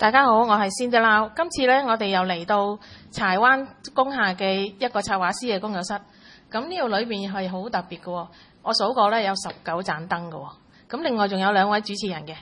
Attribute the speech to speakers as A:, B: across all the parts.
A: 大家好，我係 Cindy。今次咧，我哋又嚟到柴灣工廈嘅一個插畫師嘅工作室。咁呢度裏邊係好特別嘅喎，我數過咧有19盞燈嘅喎。咁另外仲有2位主持人嘅。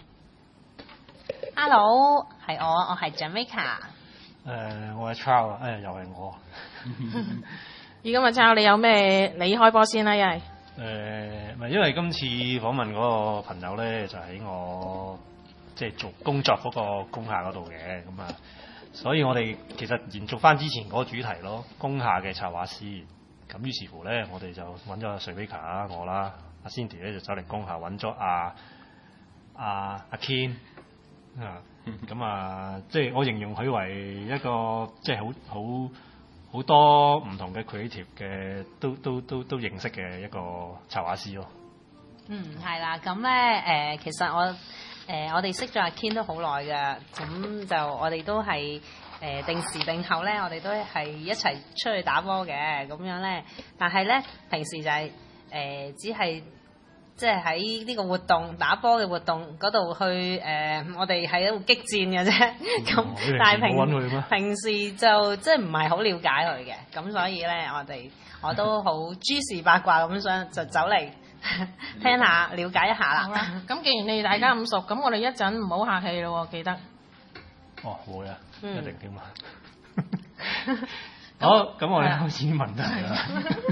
B: Hello， 係我係 Jamaica。
C: 我係 Charles， 又係我。
A: 而今日 Charles， 你有咩？你開波先啦，因為
C: 因為今次訪問嗰個朋友咧，就喺我即係做工作嗰個工廈嗰度嘅，咁啊，所以我哋其實延續翻之前嗰個主題咯，工廈嘅插畫師。咁於是乎咧，我哋就揾咗阿 Rebecca 我啦，阿 Cindy 咧就走嚟工廈揾咗阿 Ken 啊，咁啊，即係我形容佢為一個即係好多唔同嘅 creative 嘅都認識嘅一個插畫師咯。
B: 係啦，咁咧其實我哋識咗阿 Ken 都好耐㗎，咁就我哋都係定時定候咧，我哋都係一齊出去打波嘅咁樣咧。但係咧平時就係只係即係喺呢個活動打波嘅活動嗰度去我哋係喺度激戰嘅啫。咁但係平時就即係唔係好了解佢嘅，咁所以咧我都好諸事八卦咁想就走嚟聽下了解一下啦。
A: 咁既然你哋大家咁熟，咁我哋一陣唔好客氣咯，記得。
C: 哦，會啊，一定添啊。好，咁我哋開始問題啦。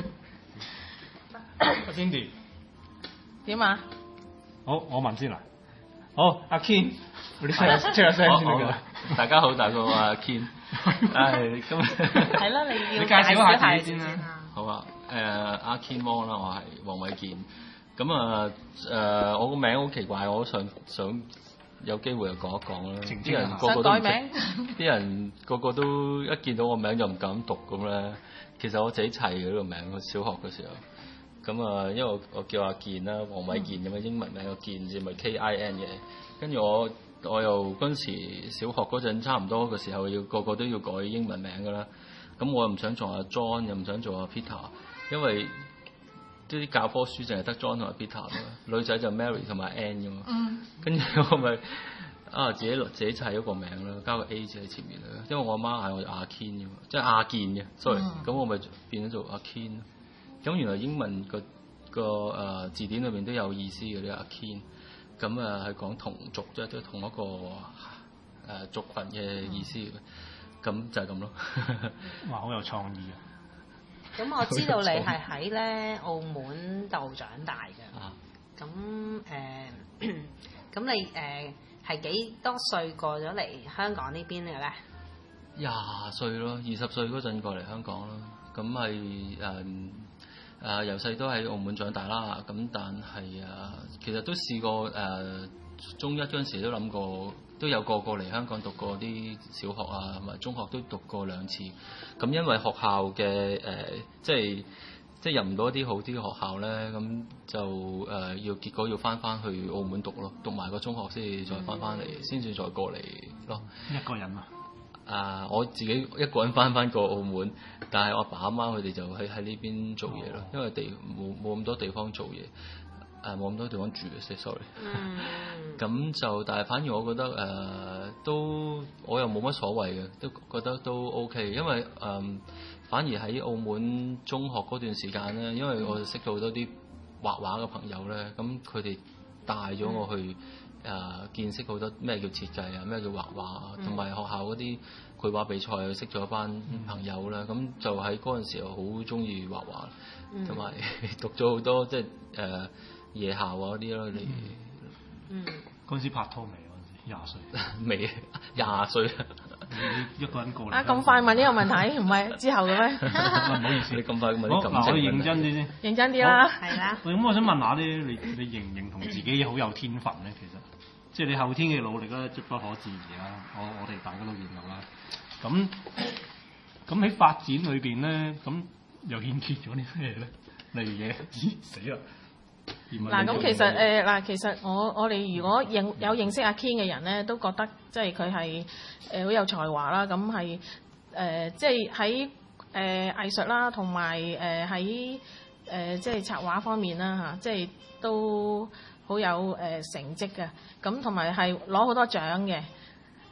C: 阿 Cindy
A: 點啊？
C: 好，我問先啦。好，阿 Ken，你出下聲先㗎。
D: 大家好，大家好，阿 Ken。咁
B: 係咯，你要
C: 介紹下自己先啦。
D: 好啊，阿 Ken Wong 啦，我係黃偉健。咁我個名好奇怪，我想有機會就講一講啦。啲人個個都唔識，啲人個個都一見到我名就唔敢讀咁咧。其實我自己砌嘅呢個名，我小學嘅時候。咁因為我叫阿健啦，黃偉健咁嘅英文名個健字咪 KIN 嘅。跟住我又嗰陣時小學嗰陣差唔多嘅時候，個個都要改英文名㗎啦。咁我又唔想做阿 John， 又唔想做阿 Peter， 因為啲教科書淨係得 John 同埋 Peter 嘛，女仔就 Mary 同埋 Anne 㗎嘛。跟住我咪自己砌咗個名啦，加個 A 字喺前面啦。因為我阿媽嗌我阿 Ken 㗎嘛，即係阿健嘅，sorry。咁我咪變咗做阿 Ken。咁原來英文個字典裏面都有意思嘅啲阿 Ken。咁係講同族，即係同一個族群嘅意思。咁就係咁咯。
C: 哇，好有創意啊！
B: 咁我知道你係喺咧澳門度長大嘅。咁你係幾多歲過咗嚟香港呢邊嘅咧
D: ？20歲咯，20歲嗰陣過嚟香港咯。咁係由細都喺澳門長大啦。咁但係其實都試過中一嗰陣時都諗過，都有過嚟香港讀過啲小學啊，同埋中學都讀過2次。咁因為學校嘅即係入唔到一啲好啲嘅學校咧，咁就結果要翻去澳門讀咯，讀埋個中學先至再翻嚟，先至再過嚟咯。
C: 一個人啊？
D: 我自己一個人翻過澳門，但係我阿爸阿媽佢哋就喺呢邊做嘢咯，因為冇咁多地方做嘢。冇咁多地方住嘅，sorry。咁就，但係反而我覺得我又冇乜所謂嘅，都覺得都 OK。因為反而喺澳門中學嗰段時間咧，因為我識到好多啲畫畫嘅朋友咧，咁佢哋帶咗我去見識好多咩叫設計啊，咩叫畫畫，同埋學校嗰啲繪畫比賽識咗一班朋友啦。咁就喺嗰陣時候好中意畫畫，同埋讀咗好多即係夜校嗰啲咯。你
C: 嗰陣時拍拖未？嗰陣時20歲
D: 未？20歲
C: 你一個人過嚟
A: 咁快問呢個問題，唔係之後嘅咩？
C: 唔好意思，
D: 你咁快問啲感情問題。
C: 我認真啲先。
A: 認真啲啦，係啦。
C: 咁我想問下咧，你認唔認同自己好有天分咧？其實即係你後天嘅努力咧，即不可置疑啦。我哋大家都見到啦。咁喺發展裏邊咧，咁又欠缺咗啲咩咧？例如嘢，死啦！
A: 嗱，咁其實我哋如果有認識阿 Ken 嘅人咧，都覺得即係佢係好有才華啦。咁係即係喺藝術啦，同埋喺即係插畫方面啦嚇，即係都好有成績嘅。咁同埋係攞好多獎嘅。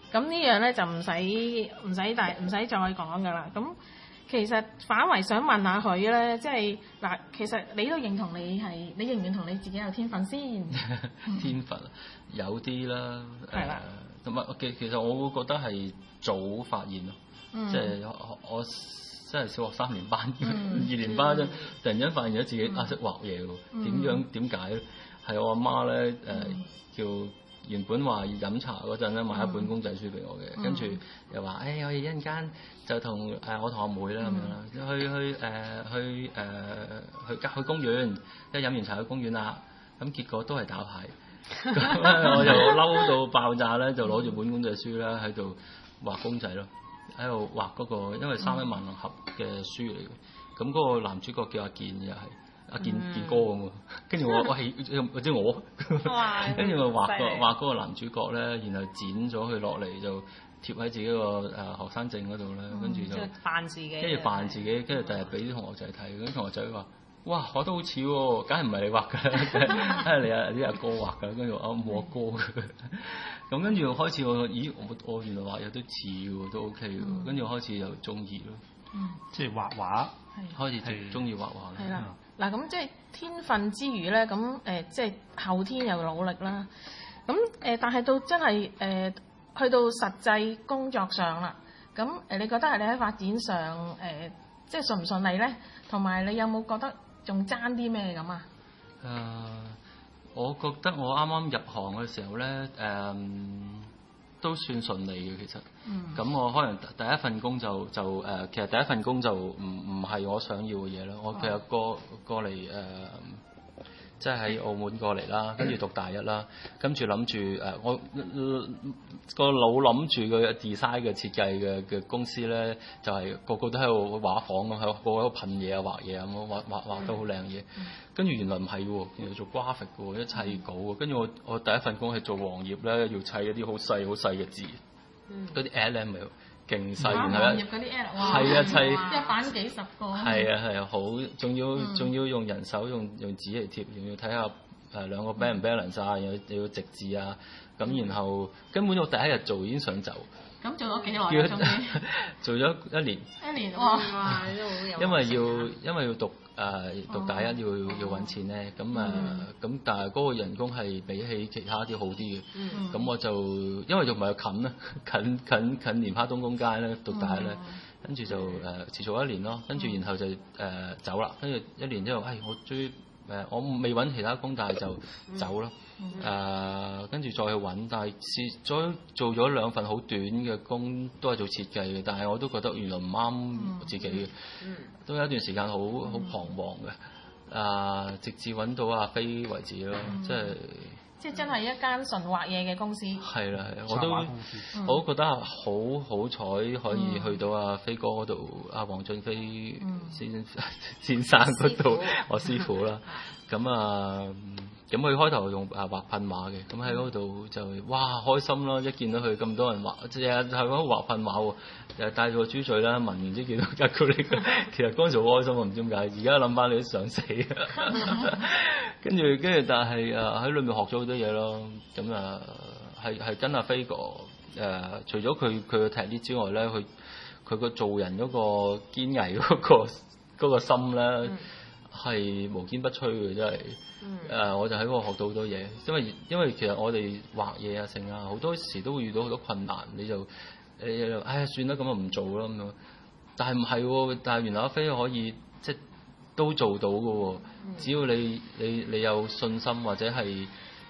A: 咁呢樣咧就唔使再講㗎啦。咁其實反為想問下佢咧，即係嗱，其實你都認同你認唔認同你自己有天分先？
D: 天分有啲啦，
A: 係啦，
D: 同埋其實我會覺得係早發現咯，即係我真係小學3年班、2年班啫，突然間發現咗自己識畫嘢喎，點解咧？係我阿媽咧叫原本話飲茶嗰陣咧買一本公仔書俾我嘅，跟住又話我哋一陣間就同我同阿妹啦咁樣啦，去公園，一飲完茶去公園啦，咁結果都係打牌，咁我就嬲到爆炸咧，就攞住本公仔書咧喺度畫公仔咯，喺度畫嗰個，因為三一萬能俠嘅書嚟嘅，咁嗰個男主角叫阿健又係。阿健哥咁喎，跟住我係或者我，跟住我畫嗰個男主角咧，然後剪咗佢落嚟就貼喺自己個學生證嗰度咧，跟住就
B: 扮自己，
D: 跟住扮自己，跟住第日俾啲同學仔睇，嗰啲同學仔話：哇，畫得好似喎，梗係唔係你畫㗎？梗係你啲阿哥畫㗎。跟住我冇阿哥嘅，咁跟住開始我原來畫有啲似喎，都 OK 喎，跟住開始又中意咯，
C: 即係畫畫，
D: 開始中意畫畫。
A: 係啦。嗱咁即係天分之餘咧，咁即係後天又努力啦。咁但係到真係去到實際工作上啦，咁你覺得係你喺發展上即係順唔順利咧？同埋你有冇覺得仲爭啲咩咁啊？
D: 我覺得我啱啱入行嘅時候咧，都算順利嘅其實。咁我可能第一份工就其實第一份工就唔係我想要嘅嘢啦。我其實過嚟即係喺澳門過嚟啦，跟住讀大一啦，跟住諗住我個腦諗住個 design 嘅設計嘅公司咧，就係個個都喺度畫房咁，喺個個喺度噴嘢啊、畫嘢啊咁，畫到好靚嘢。跟住原來唔係喎，原來做 graphic 嘅喎，一砌稿喎。跟住我第一份工係做黃頁咧，要砌一啲好細嘅字，嗰啲 L M 咪勁細，然後
A: 黃頁嗰啲 L，
D: 係啊砌
A: 一版幾十個，
D: 係啊好，仲要用人手用紙嚟貼，仲要睇下兩個 balance 唔 balance 啊，又要直字啊，咁然後根本我第一日做已經想走。
A: 咁做咗幾耐啊？
D: 做咗1年。
A: 1年哇！
D: 因為要讀大一要揾錢咧，咁但係嗰個人工係比起其他啲好啲嘅，咁我就因為仲唔係近啦，近蓮花東公街咧讀大一咧，跟住就持續1年咯，跟住然後就走啦，跟住1年之後，我終於我未揾其他工，但係就走咯。跟住再去揾，但係再做咗2份好短嘅工，都係做設計嘅，但係我都覺得原來唔啱自己嘅，都有一段時間好彷徨嘅。直至揾到阿飛為止咯，
A: 即係真係一間純畫嘢嘅公司。係
D: 啦，我都覺得好彩可以去到阿飛哥嗰度，阿黃俊飛先生嗰度，我師傅啦。咁佢開頭用畫噴畫嘅，咁喺嗰度就哇開心咯！一見到佢咁多人畫，日日係嗰畫噴畫喎，又帶住個豬嘴啦，聞完之見到吉古力，其實嗰陣時好開心啊！唔知點解，而家諗翻你都想死啊！跟住，但係喺裏面學咗好多嘢咯。咁係跟阿飛哥除咗佢嘅踢啲之外咧，佢個做人嗰個堅毅嗰個心咧係無堅不摧嘅，真係。我就喺嗰度學到好多嘢，因為其實我哋畫嘢啊、成啊，好多時都會遇到好多困難，你就算啦，咁就唔做啦咁樣。但係唔係喎？但係原來阿飛可以即係都做到嘅喎，只要你有信心或者係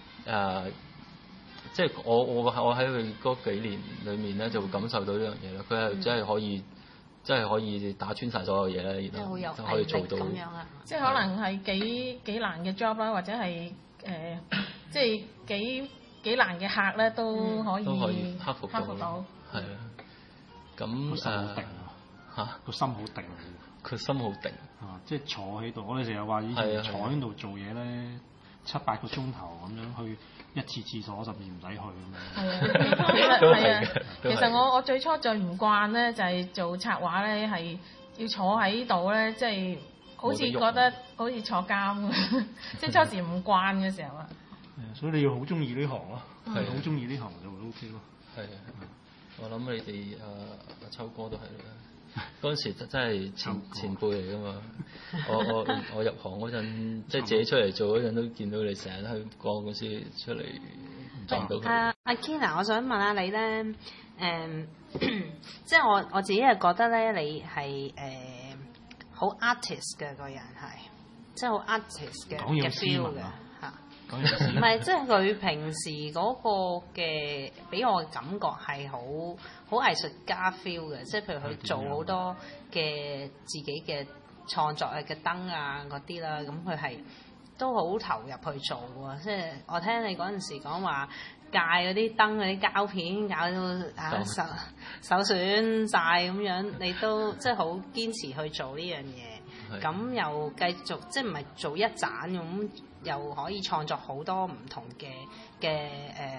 D: 即係我喺佢嗰幾年裏面咧，就會感受到呢樣嘢啦。佢係真係可以打穿晒所有嘢咧，然後就可以做到咁樣啊！
A: 即係可能係幾難嘅 job 啦，或者係即係幾難嘅客咧，都可以克服到。
D: 係啊，咁
C: 個心好定，
D: 佢心好定
C: 即係坐喺度。我哋成日話以前坐喺度做嘢咧，7-8個鐘頭咁樣去一次廁所，甚至唔使去咁樣。
A: 係啊，其實我最初最唔慣咧，就係做策畫咧，係要坐喺度咧，即係好似覺得好似坐監咁，即係初時唔慣嘅時候啊。
C: 所以你要好中意呢行咯，係好中意呢行就會 OK 咯。
D: 係啊。 我諗你哋阿秋哥都係啦。嗰陣時真係前輩嚟㗎嘛。我入行嗰陣，即係自己出嚟做嗰陣，都見到你成日喺廣告公司出嚟撞到佢。
B: 阿 Ken， 我想問下你咧，即係我自己係覺得咧，你係好 artist 嘅個人係，即係好 artist 嘅 feel 嘅嚇。唔係，即係佢平時嗰個嘅俾我嘅感覺係好藝術家 feel 嘅，即係譬如佢做好多嘅自己嘅創作嘅燈啊嗰啲啦，咁佢係都好投入去做喎。即係我聽你嗰陣時講話戒嗰啲燈嗰啲膠片搞到手損晒咁樣，你都即係好堅持去做呢樣嘢，咁又繼續即係唔係做一盞咁，又可以創作好多唔同嘅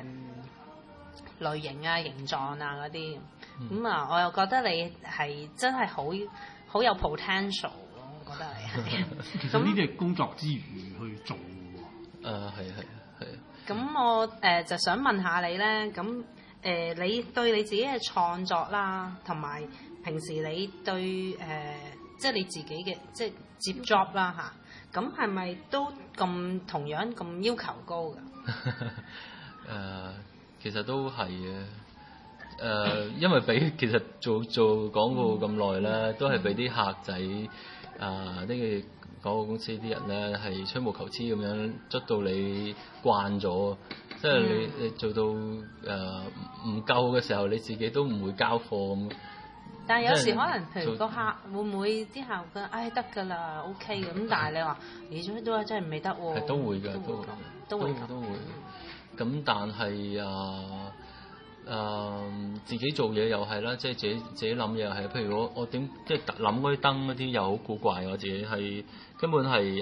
B: 類型啊、形狀啊嗰啲，咁啊，我又覺得你係真係好有 potential， 我覺得你係。
E: 咁呢啲係工作之餘去做嘅喎。
D: 係啊。
B: 咁我就想問下你咧，咁你對你自己嘅創作啦，同埋平時你對即係你自己嘅即係接 job 啦嚇，咁係咪都同樣咁要求高㗎？
D: 其實都係嘅。因為其實做廣告咁耐咧，都係俾啲客仔呢個廣告公司啲人咧係吹毛求疵咁樣捽到你慣咗，即係你做到唔夠嘅時候，你自己都唔會交貨咁。
B: 但係有時可能譬如個客會唔會啲客覺得得㗎啦 OK 咁，但係你話你做都真係未得喎。
D: 都會㗎，都會。咁但係自己做嘢又係啦，即係自己諗嘢又係。譬如我點即係諗嗰啲燈嗰啲又好古怪，我自己係根本係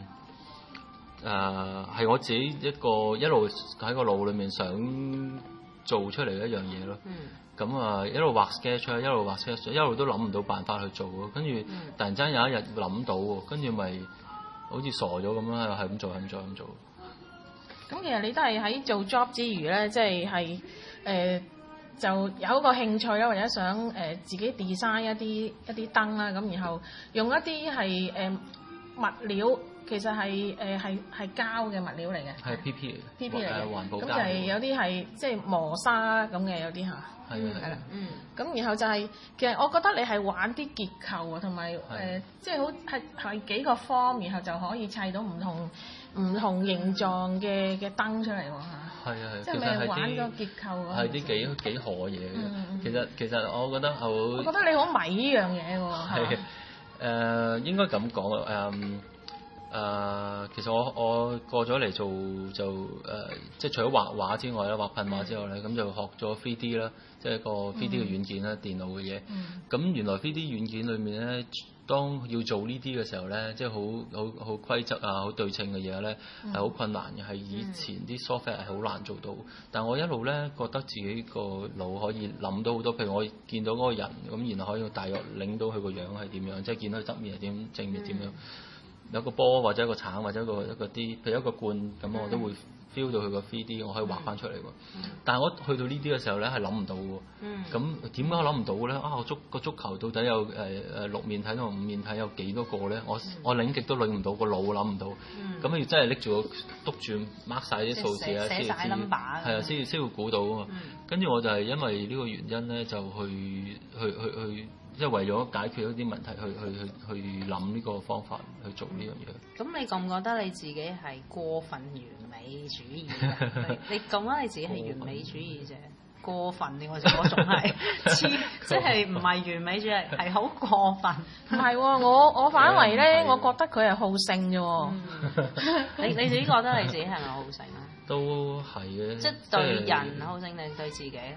D: 係我自己一路喺個腦裏面想做出嚟嘅一樣嘢咯。咁一路畫 sketch， 一路畫 sketch， 一路都諗唔到辦法去做咯。跟住突然間有一日諗到喎，跟住咪好似傻咗咁啦，係咁做。
A: 咁其實你都係喺做 job 之餘咧，即係就有一個興趣啦，或者想自己 design 一啲燈啦，咁然後用一啲係物料，其實係膠嘅物料嚟嘅，
D: 係 PP 嚟嘅環保膠。
A: 咁就係有啲係即係磨砂咁嘅，有啲嚇。係啦，咁然後就係其實我覺得你係玩啲結構啊，同埋即係好係幾個方，然後就可以砌到唔同形狀嘅燈出嚟喎嚇。係，即係咪玩個結構嗰？
D: 係啲幾何嘢嘅。其實我覺得我
A: 覺得你好迷呢樣嘢喎。
D: 係應該咁講其實我過咗嚟做就即係除咗畫畫之外咧，畫噴畫之外咧，咁就學咗 3D 啦，即係一個 3D 嘅軟件啦，電腦嘅嘢。咁原來 3D 軟件裏面咧，當要做呢啲嘅時候咧，即係好規則啊，好對稱嘅嘢咧，係好困難嘅，係以前啲 software 係好難做到。但我一路咧覺得自己個腦可以諗到好多，譬如我見到嗰個人咁，然後可以大約領到佢個樣係點樣，即係見到佢側面係點，正面點樣。有個波或者一個橙或者一個啲，譬如一個罐咁，我都會 feel 到佢個 3D， 我可以畫翻出嚟喎。但係我去到呢啲嘅時候咧，係諗唔到喎。咁點解我諗唔到嘅咧？個足球到底有6面體同5面體有幾多個咧？我領極都領唔到，個腦諗唔到。咁要真係拎住個督住 mark 晒啲數字啊，
B: 寫晒 number 啊，
D: 係啊，先會估到啊嘛。跟住我就係因為呢個原因咧，就去。即係為咗解決一啲問題，去諗呢個方法去做呢樣嘢。
B: 咁你覺唔覺得你自己係過分完美主義？你覺得你自己係完美主義啫？過分嘅我仲係即係唔係完美主義，係好過分。
A: 唔係喎，我反為咧，我覺得佢係好勝啫喎。
B: 你自己覺得你自己係咪好勝啊？
D: 都係嘅。
B: 即係對人好勝定對自己？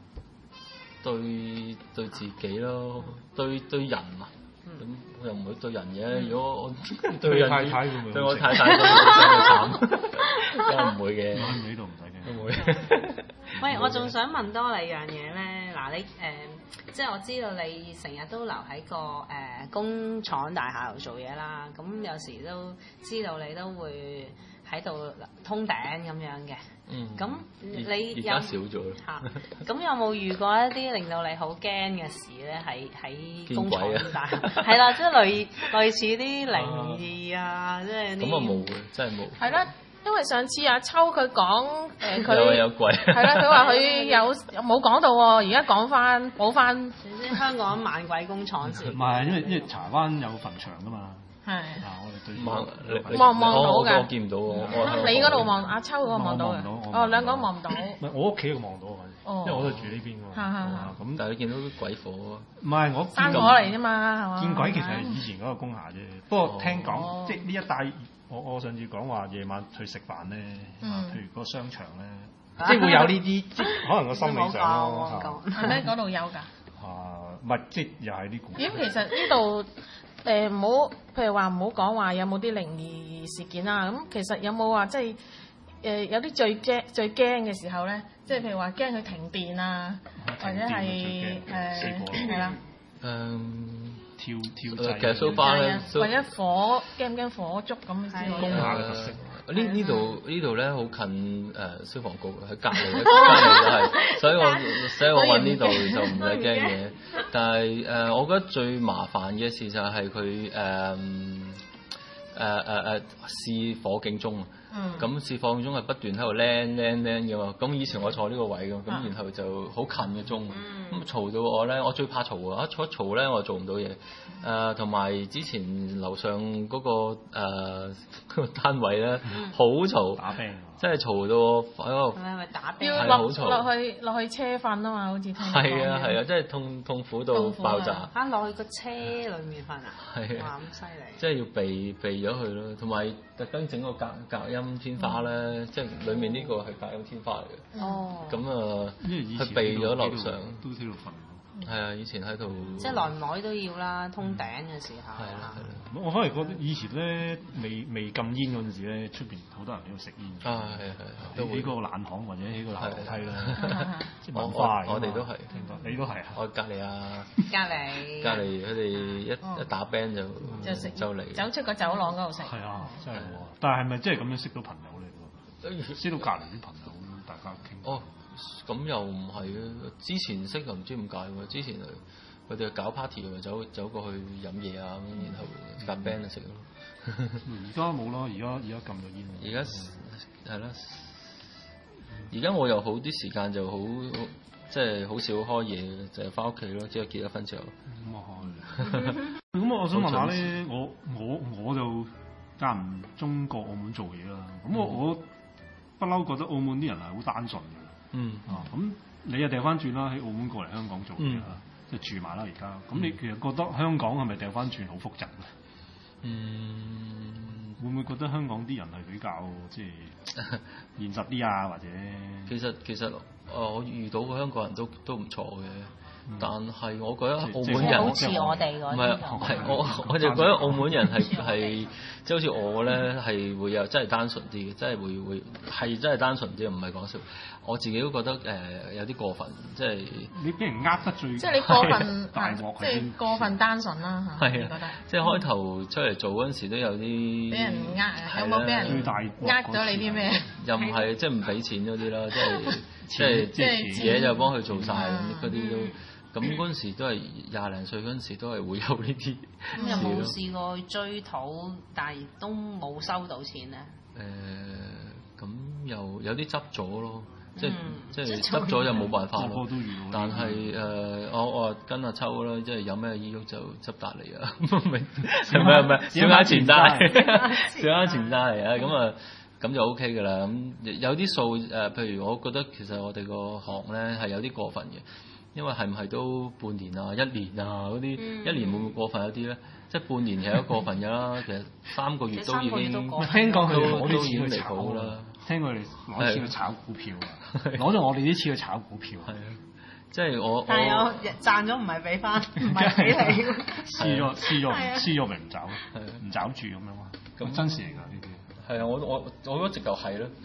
D: 對自己咯，對人啊，咁我又唔會對人嘅。如果我對人
E: 太太會唔會？
D: 對我太太真係慘，都唔會嘅。
E: 呢度唔使驚。
D: 都會。
B: 喂，我仲想問多你樣嘢咧。嗱，你即係我知道你成日都留喺個工廠大廈度做嘢啦。咁有時都知道你都會喺度通頂咁樣嘅。咁你
D: 而家少咗
B: 嚇，咁有冇遇過一啲令到你好驚嘅事咧？喺工廠咁大，係啦，即係類似啲靈異啊，即係啲
D: 咁啊冇嘅，真係冇。
A: 係啦，因為上次阿秋佢講佢
D: 有鬼
A: 係啦，佢話佢有冇講到喎，而家講翻補翻
B: 香港猛鬼工廠先。
E: 唔係，因為柴灣有墳場㗎嘛。
A: 係。
E: 我哋對
A: 望到㗎。
D: 我見唔到
A: 你嗰度望，阿秋嗰個望到嘅。哦，兩個望唔到。
E: 唔係我屋企度望到啊，因為我都住呢邊㗎嘛。
D: 咁但係你見到啲鬼火啊？
E: 唔係我
A: 生果嚟啫嘛，係嘛？
E: 見鬼其實係以前嗰個工廈啫，不過聽講即係呢一帶，我上次講話夜晚去食飯咧，譬如個商場咧，即係會有呢啲，即係可能個心理上咯。
A: 係咩？嗰度有㗎？
E: 唔係即係又係啲古。
A: 咁其實呢度唔好，譬如話唔好講話有冇啲靈異事件啊。咁其實有冇話即係有啲最驚嘅時候咧？即係譬如話驚佢停電啊，或者係係啦。
E: 跳
D: 其實 so far 咧，
A: 或者火驚唔驚火燭咁先？
E: 工廈嘅特色。
D: 呢度咧好近消防局喺隔離，就係，所以我揾呢度就唔使驚嘅。但係我覺得最麻煩嘅事就係佢試火警鐘。咁試火警鐘係不斷喺度靚嘅嘛。咁以前我坐呢個位㗎，咁然後就好近嘅鐘，咁嘈到我咧，我最怕嘈啊！一嘈咧，我做唔到嘢。同埋之前樓上嗰個單位咧，好嘈，
E: 打冰，
D: 真係嘈到我喺度。
B: 係咪打冰？
A: 要落去車瞓啊嘛，好似聽講。
D: 係啊，真係痛苦到爆炸。
B: 落去個車裡面瞓啊！
D: 係
B: 啊，咁犀利！
D: 即係要避咗佢咯，同埋特登整個隔音天花咧，即係裡面呢個係隔音天花嚟嘅。
B: 哦。
D: 咁佢避咗樓上。
E: 都喺度瞓。
D: 係啊，以前喺度。
B: 即係耐唔耐都要啦，通頂嘅時候。
D: 係啦。
E: 我反而覺得以前咧未禁煙嗰陣時咧，出邊好多人喺度食煙。
D: 啊，係。
E: 喺個冷巷或者喺個樓梯啦。文化
D: 我哋都係。
E: 你都係啊？
D: 我隔離啊。
B: 隔離
D: 佢哋一打 band 就嚟。
A: 走出個走廊嗰度食。
E: 係啊，真係喎！但係咪真係咁樣識到朋友咧？識到隔離啲朋友，大家傾。
D: 哦。咁又唔係啊！之前識又唔知點解喎。之前佢哋搞 party 咪走過去飲嘢啊，咁然後夾 band 就食咯。
E: 而家冇啦，而家禁咗煙。
D: 而家係啦，而家我又好啲時間就好，即係好少開嘢，就係翻屋企咯，只係結咗婚之後。
E: 咁啊係。咁我想問下咧，我就間唔中過澳門做嘢啦。咁我不嬲覺得澳門啲人係好單純嘅。咁你又掉翻轉啦，喺澳門過嚟香港做嘢啦，即係住埋啦而家。咁你其實覺得香港係咪掉翻轉好複雜咧？會唔會覺得香港啲人係比較即係現實啲啊？或者
D: 其實我遇到嘅香港人都唔錯嘅。但係我覺得澳門人
B: 好似我哋嗰啲，
D: 唔係我就覺得澳門人係即係好似我咧係會有真係單純啲嘅，真係會係真係單純啲，唔係講笑。我自己都覺得有啲過分，即係
E: 你俾人呃得最，
A: 即係你過分
E: 大鑊，
A: 即係過分單純啦嚇。
D: 係啊，即係開頭出嚟做嗰陣時都有啲
A: 俾人有冇俾人呃咗你啲咩？
D: 又唔係即係唔俾錢嗰啲啦，即係自己就幫佢做晒嗰啲都。咁嗰陣時都係20零歲嗰陣時都係會有呢啲。
B: 咁有冇試過去追討，但係都冇收到錢咧？
D: 咁有啲執咗咯，即係執咗就冇辦法咯。但係我跟阿秋啦，即係有咩依喐就執達嚟啊！明係少啱錢單，少啱錢單嚟啊！咁就 OK 㗎啦。咁有啲數譬如我覺得其實我哋個行咧係有啲過分嘅。因為係唔係都半年啊、1年啊嗰啲，一年會唔會過分一啲咧？即係半年其實都過分㗎啦，其實3個月都已經
E: 聽講佢攞啲錢去
D: 炒啦。
E: 聽佢哋攞錢去炒股票啊，攞咗我哋啲錢去炒股票。係啊，
D: 即係我。
B: 但係我賺咗唔係俾翻，唔係俾你。
E: 輸咗咪唔走，唔找住咁樣嘛。咁真事嚟㗎呢啲。
D: 係啊，我覺得直頭係咯，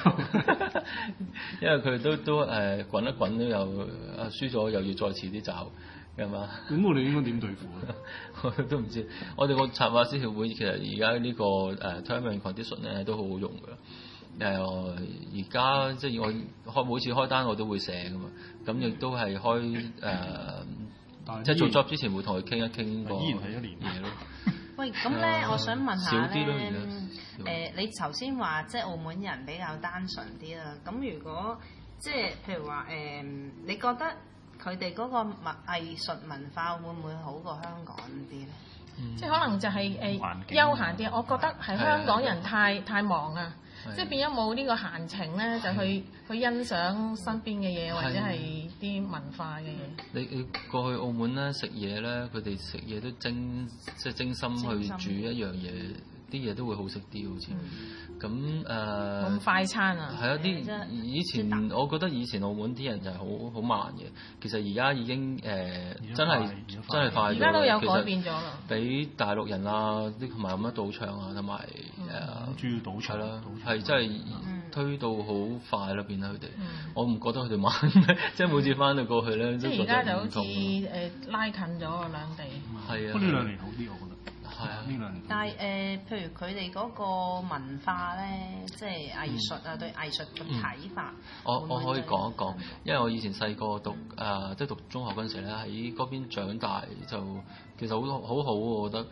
D: 因為佢都滾一滾都有輸咗，又要再遲啲走，係嘛？
E: 咁我哋應該點對付啊？
D: 我都唔知。我哋個策劃師協會其實而家呢個term and condition 咧都好好用㗎。而家即係我每次開單我都會寫㗎嘛，咁亦都係開即係做 job 之前會同佢傾一傾個
E: 依然係一年
D: 嘢咯。
B: 喂，咁咧，我想問下
D: 咧，
B: 你頭先話即係澳門人比較單純啲啦。咁如果即係譬如話你覺得佢哋嗰個藝術文化會唔會好過香港啲咧？
A: 即係可能就係休閒啲。我覺得係香港人太忙啊，即係變咗冇呢個閒情咧，就去欣賞身邊嘅嘢或者係啲文化嘅嘢。你
D: 過去澳門咧食嘢咧，佢哋食嘢都精心去煮一樣嘢，啲嘢都會好食啲好似。咁
A: 咁快餐啊！
D: 係啊，以前我覺得以前澳門啲人就係好慢嘅，其實而家已經真係快咗。
A: 而家都有改變咗啦。
D: 比大陸人啊，啲同埋咁多賭場啊，同埋
E: 主要賭場
D: 啦，係真係推到好快啦，變啦佢哋。我唔覺得佢哋慢，即係每次翻到過去咧，
A: 即係而家就好似拉近咗兩地。
D: 係啊，
E: 不過呢兩年好啲，我覺得。
D: 係啊，
E: 呢兩年。
B: 但係譬如佢哋嗰個文化咧，即係藝術啊，對藝術嘅睇法。
D: 我可以講一講，因為我以前細個讀即係讀中學嗰陣時咧，喺嗰邊長大就其實好好，我覺得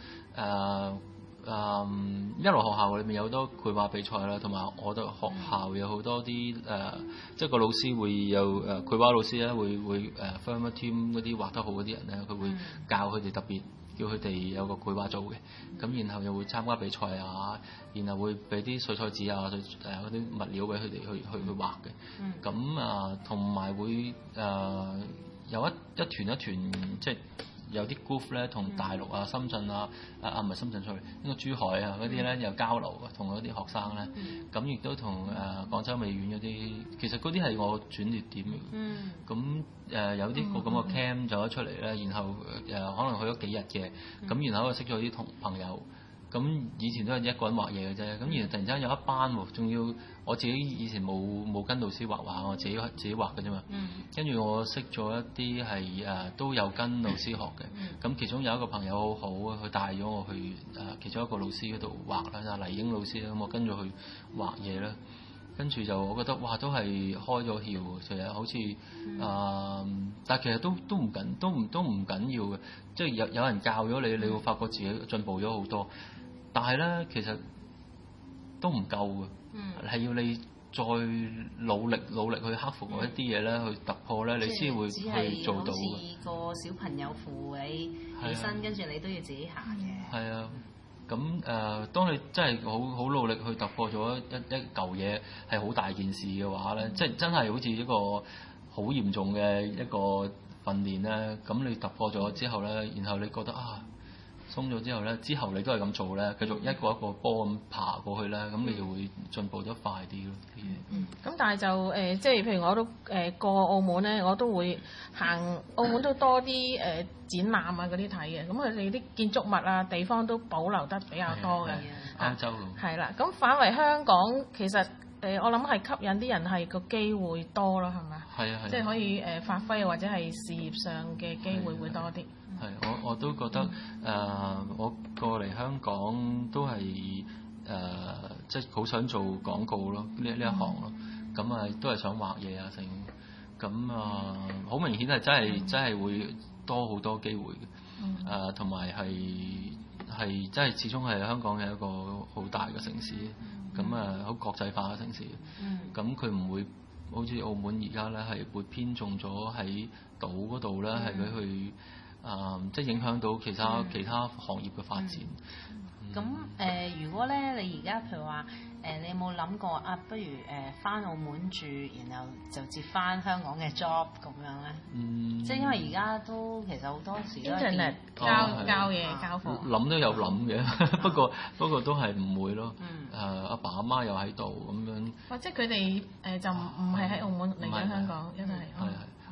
D: 一路學校裏面有好多繪畫比賽啦，同埋我哋學校有好多啲即係個老師會有繪畫老師咧會form a team 嗰啲畫得好嗰啲人咧，佢會教佢哋特別。叫佢哋有個繪畫組嘅，咁然後又會參加比賽啊，然後會俾啲水彩紙啊、嗰啲物料俾佢哋去畫嘅。咁同埋會有一團即係有啲 group 咧，同大陸啊、深圳啊唔係深圳 sorry，應該珠海啊嗰啲咧有交流嘅，同嗰啲學生咧，咁亦都同廣州美院嗰啲，其實嗰啲係我轉捩點嚟嘅。咁有啲個咁嘅 camp 走咗出嚟咧，然後可能去咗幾日嘅，咁然後我識咗啲朋友。咁以前都係一個人畫嘢嘅啫，咁然後突然之間有一班喎，仲要我自己以前冇跟老師畫畫，我自己畫嘅啫嘛。跟住我識咗一啲係都有跟老師學嘅，咁其中有一個朋友好好啊，佢帶咗我去其中一個老師嗰度畫啦，黎英老師啦，咁我跟住去畫嘢啦。跟住就我覺得哇，都係開咗竅，其實好似但係其實都唔緊要嘅，即係有人教咗你，你會發覺自己進步咗好多。但係咧，其實都唔夠嘅，係要你再努力去克服一啲嘢咧，去突破咧，你先會去做到嘅。
B: 好似個小朋友扶你起身，跟住你都要自己行嘅。係啊。
D: 咁當你真係好努力去突破咗一嚿嘢係好大件事嘅話咧，即係真係好似一個好嚴重嘅一個訓練咧。咁你突破咗之後咧，然後你覺得鬆咗之後咧，之後你都係咁做咧，繼續一個一個波咁爬過去咧，咁你就會進步得快啲咯啲嘢。咁
A: 但係就即係譬如我都過澳門咧，我都會行澳門都多啲展覽啊嗰啲睇嘅。咁佢哋啲建築物啊地方都保留得比較多嘅。
D: 歐洲
A: 係啦，咁反為香港其實我諗係吸引啲人係個機會多咯，係咪？係啊係。即係可以發揮或者係事業上嘅機會會多啲。
D: 係，我都覺得我過嚟香港都係即係好想做廣告咯，呢一行咯。咁都係想畫嘢啊成。咁好明顯係真係會多好多機會嘅。同埋係真係始終係香港係一個好大嘅城市。咁好國際化嘅城市。咁佢唔會好似澳門而家咧係會偏重咗喺島嗰度咧，係俾佢。即係影響到其他行業嘅發展。
B: 咁如果咧，你而家譬如話你有冇諗過不如翻澳門住，然後就接翻香港嘅 job 咁樣咧？即係因為而家都其實好多時都係
A: internet 交嘢交貨。
D: 諗都有諗嘅，不過都係唔會咯。阿爸阿媽又喺度咁樣。
A: 或者佢哋就唔係喺澳門嚟緊香港，因為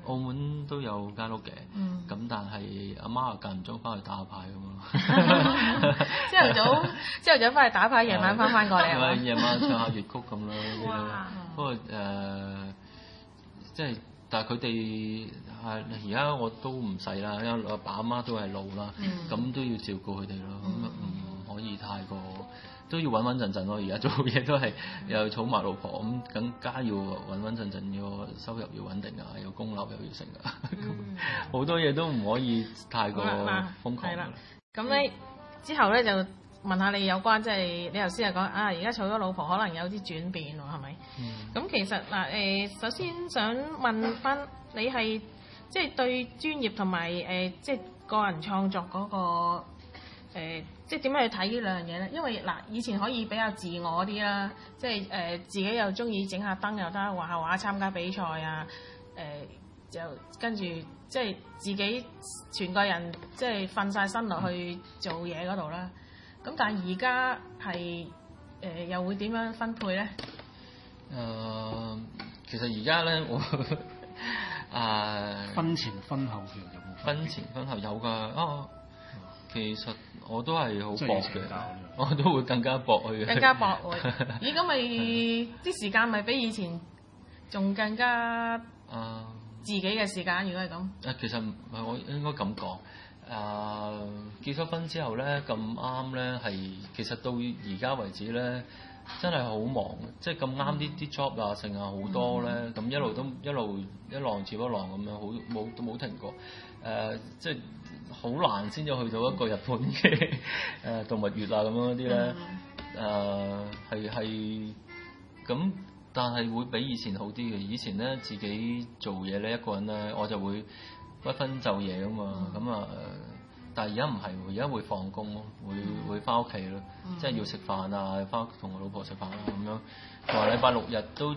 D: 澳門都有間屋嘅，咁但係阿媽又間唔中翻去打下牌咁咯。
A: 朝頭早翻去打牌，夜晚翻過嚟係
D: 夜晚唱下粵曲咁咯。不過即係但係佢哋而家我都唔細啦，因為阿爸阿媽都係老啦，咁都要照顧佢哋咯，咁唔可以太過。都要穩穩陣陣咯，而家做嘢都係又儲埋老婆，咁更加要穩穩陣陣，個收入要穩定啊，有供樓又要成啊，好多嘢都唔可以太過瘋狂。係啦，
A: 咁咧之後咧就問下你有關，即係你頭先係講而家儲咗老婆可能有啲轉變喎，係咪？咁其實首先想問翻你係即係對專業同埋即係個人創作嗰個。即係點樣去睇呢兩樣嘢咧？因為以前可以比較自我啲啦，即係自己又中意整下燈又得，畫下畫參加比賽啊，就跟住即係自己全個人即係瞓晒身落去做嘢嗰度啦。咁但係而家係又會點樣分配咧？
D: 其實而家咧我
E: 婚前婚後其實有冇？
D: 婚前婚後有㗎其實我都係好搏嘅，我都會更加搏去嘅。
A: 更加搏喎！咦，咁咪啲時間咪比以前仲更加自己嘅時間？如果係咁，
D: 其實唔係我應該咁講。結咗婚之後咧，咁啱咧係其實到而家為止咧，真係好忙，即係咁啱啲 job 啊，剩啊好多咧，咁一路都一浪接一浪咁樣，冇停過。即係好難先至去到一個日本嘅動物園啊咁樣嗰啲咧，係咁，但係會比以前好啲嘅。以前咧自己做嘢咧一個人咧，我就會不分晝夜㗎嘛，咁但係而家唔係喎，而家會放工咯，會翻屋企咯，即係要食飯啊，翻屋同我老婆食飯啊咁樣，同埋禮拜六日都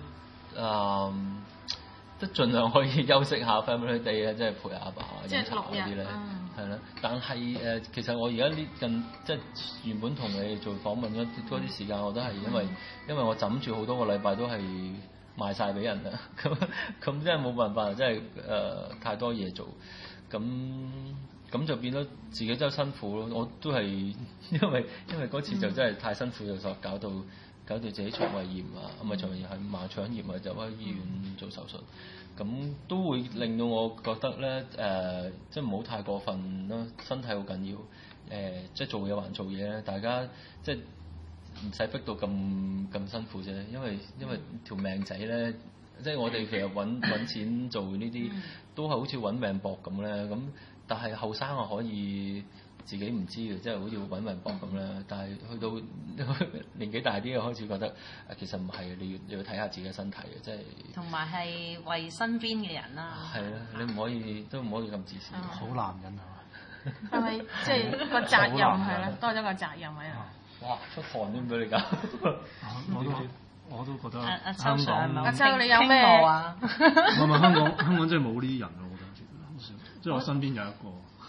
D: 都盡量可以休息下 family day 啊，即係陪阿爸飲茶嗰啲咧，係啦。但係其實我而家呢近即係原本同你做訪問嗰啲時間，我都係因為我枕住好多個禮拜都係賣晒俾人啦，咁真係冇辦法，真係太多嘢做，咁就變咗自己真係辛苦咯。我都係因為嗰次就真係太辛苦，就搞到自己腸胃炎啊，唔係腸胃炎係盲腸炎啊，就喺醫院做手術，咁都會令到我覺得咧即係唔好太過分咯，身體好緊要，即係做嘢還做嘢咧，大家即係唔使逼到咁辛苦啫，因為條命仔咧，即係我哋其實揾錢做呢啲都係好似揾命搏咁咧，咁但係後生我可以自己唔知嘅，即係好似揾命搏咁咧。但係去到年紀大啲，又開始覺得其實唔係，你要睇下自己嘅身體嘅，即係
B: 同埋係為身邊嘅人啦。
D: 係啦，你唔可以咁自私。
E: 好男人係嘛？
A: 係咪即係個責任係啦？多咗個責任喺度。
D: 哇！出汗都唔俾你搞。
E: 我都覺得
B: 阿秋上
A: 阿秋你有咩
B: 啊？
E: 唔係香港真係冇呢啲人啊！我覺得好少，即係我身邊有一個。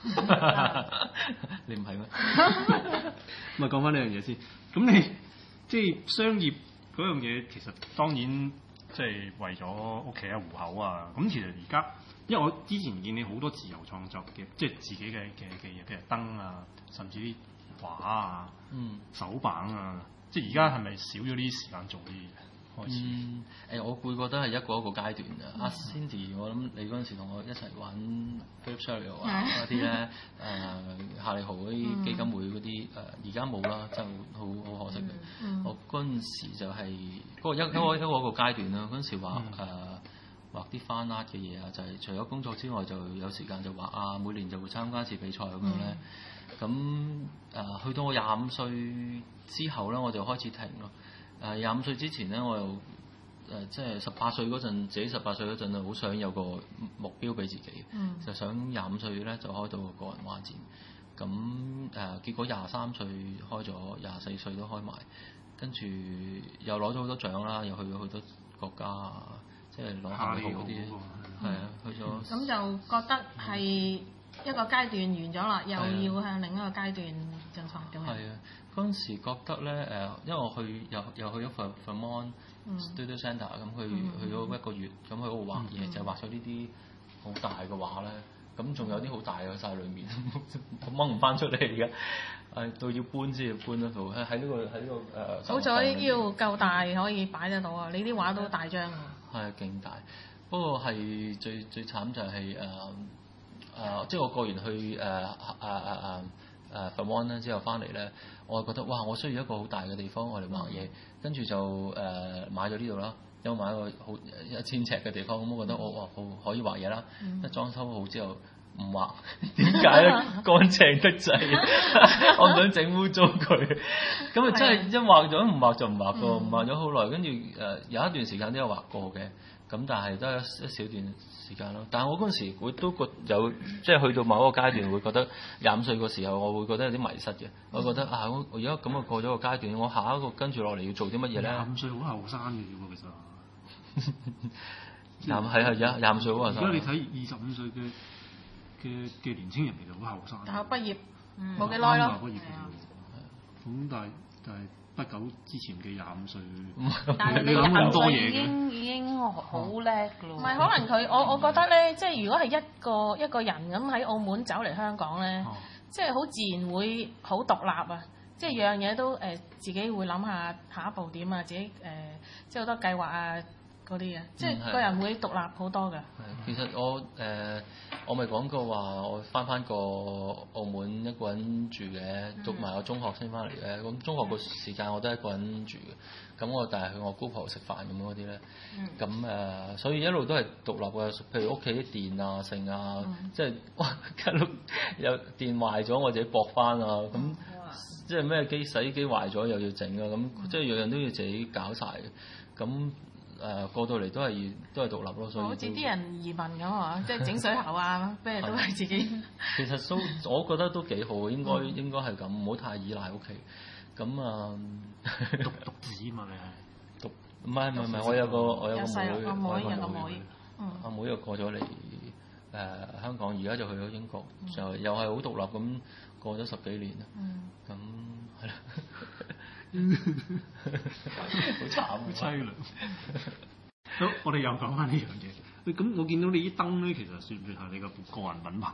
D: 你唔係咩？
E: 咪講翻呢樣嘢先。咁你即係商業嗰樣嘢，其實當然即係為咗屋企嘅戶口啊。咁其實而家，因為我之前見你好多自由創作嘅，即係自己嘅嘢，譬如燈啊，甚至啲畫啊、手板啊。即係而家係咪少咗啲時間做啲嘢？開始
D: 我會覺得係一個階段嘅。阿 Cindy，我諗你嗰陣時同我一齊玩 Philip Sherrill 啊嗰啲咧，夏利豪嗰啲基金會嗰啲而家冇啦，真係好可惜嘅。我嗰陣時就係嗰個一個階段啦。嗰陣時畫啲翻 art 嘅嘢啊，就係除咗工作之外，就有時間就畫啊。每年就會參加一次比賽咁樣咧。咁去到我25歲之後咧，我就開始停咯。25歲之前咧，我又即係18歲嗰陣，自己18歲嗰陣啊，好想有個目標俾自己，就想25歲咧就開到個人畫展。咁結果23歲開咗，24歲都開埋，跟住又攞咗好多獎啦，又去咗好多國家啊，即係攞夏利豪嗰啲，係啊，去咗。
A: 咁就覺得係一個階段完咗啦，又要向另一個階段進發咁樣。
D: 係啊，嗰陣時覺得咧因為我又去咗 Vermont Studio Centre，咁去咗一個月，咁去嗰度畫嘢，就係畫咗呢啲好大嘅話咧，咁仲有啲好大嘅晒裏面，掹唔翻出嚟嘅，到要搬先要搬得到，喺呢個
A: 好彩要夠大可以擺得到啊！你啲畫都大張喎。係
D: 勁大，不過係最慘就係即係我過完去Vermont 咧之後翻嚟咧，我係覺得哇！我需要一個好大嘅地方我嚟畫嘢，跟住就買咗呢度啦。因為買一個好1000尺嘅地方，咁我覺得我可以畫嘢啦。一裝修好之後唔畫，點解咧？乾淨得滯，我唔想整污糟佢。咁啊真係一畫咗唔畫就唔畫過，唔畫咗好耐。跟住有一段時間都有畫過嘅，咁但係都係一小段時間咯。但係我嗰陣時會都有即係去到某一個階段，會覺得25歲個時候，我會覺得有啲迷失嘅。我覺得我而家咁過咗個階段，我下一個跟住落嚟要做啲乜嘢咧
E: ？25歲好後生嘅喎，其實。
D: 係25歲好後生。
E: 如果你睇25歲嘅年青人，其實好後生。
A: 大學畢業冇幾耐咯。
E: 畢業嘅咁但係不久之前嘅25歲，
B: 但係你
E: 諗咁多嘢
B: 已經好叻㗎咯。
A: 唔係可能佢我覺得咧，即係如果係一個人咁喺澳門走嚟香港咧，即係好自然會好獨立啊！即係樣嘢都自己會諗下一步點啊，自己即係好多計劃啊。嗰啲嘅，即係個人會獨立好多嘅。
D: 其實我咪講過話，我翻過澳門一個人住嘅，讀埋我中學先翻嚟嘅。咁中學個時間我都一個人住嘅。咁我但係去我姑婆食飯咁嗰啲咧。咁所以一路都係獨立嘅。譬如屋企啲電啊、剩啊，即係哇，有電壞咗，我自己駁翻啊。咁即係咩洗衣機壞咗又要整啊。咁即係樣樣都要自己搞晒嘅。咁過到嚟都係獨立咯，所以好
A: 似啲人移民咁啊，即係整水喉啊，咩都係自己。
D: 其實我覺得都幾好，應該係咁，唔好太依賴屋企。咁
E: 獨子嘛，你係
D: 唔係，我有個
A: 妹，
D: 阿妹又過咗嚟香港，而家就去咗英國，就又係好獨立咁過咗10幾年啦。咁係啦。好慘，好
E: 淒涼。好，我哋又講翻呢樣嘢。喂，咁我見到你啲燈咧，其實算唔算係你個個人品牌？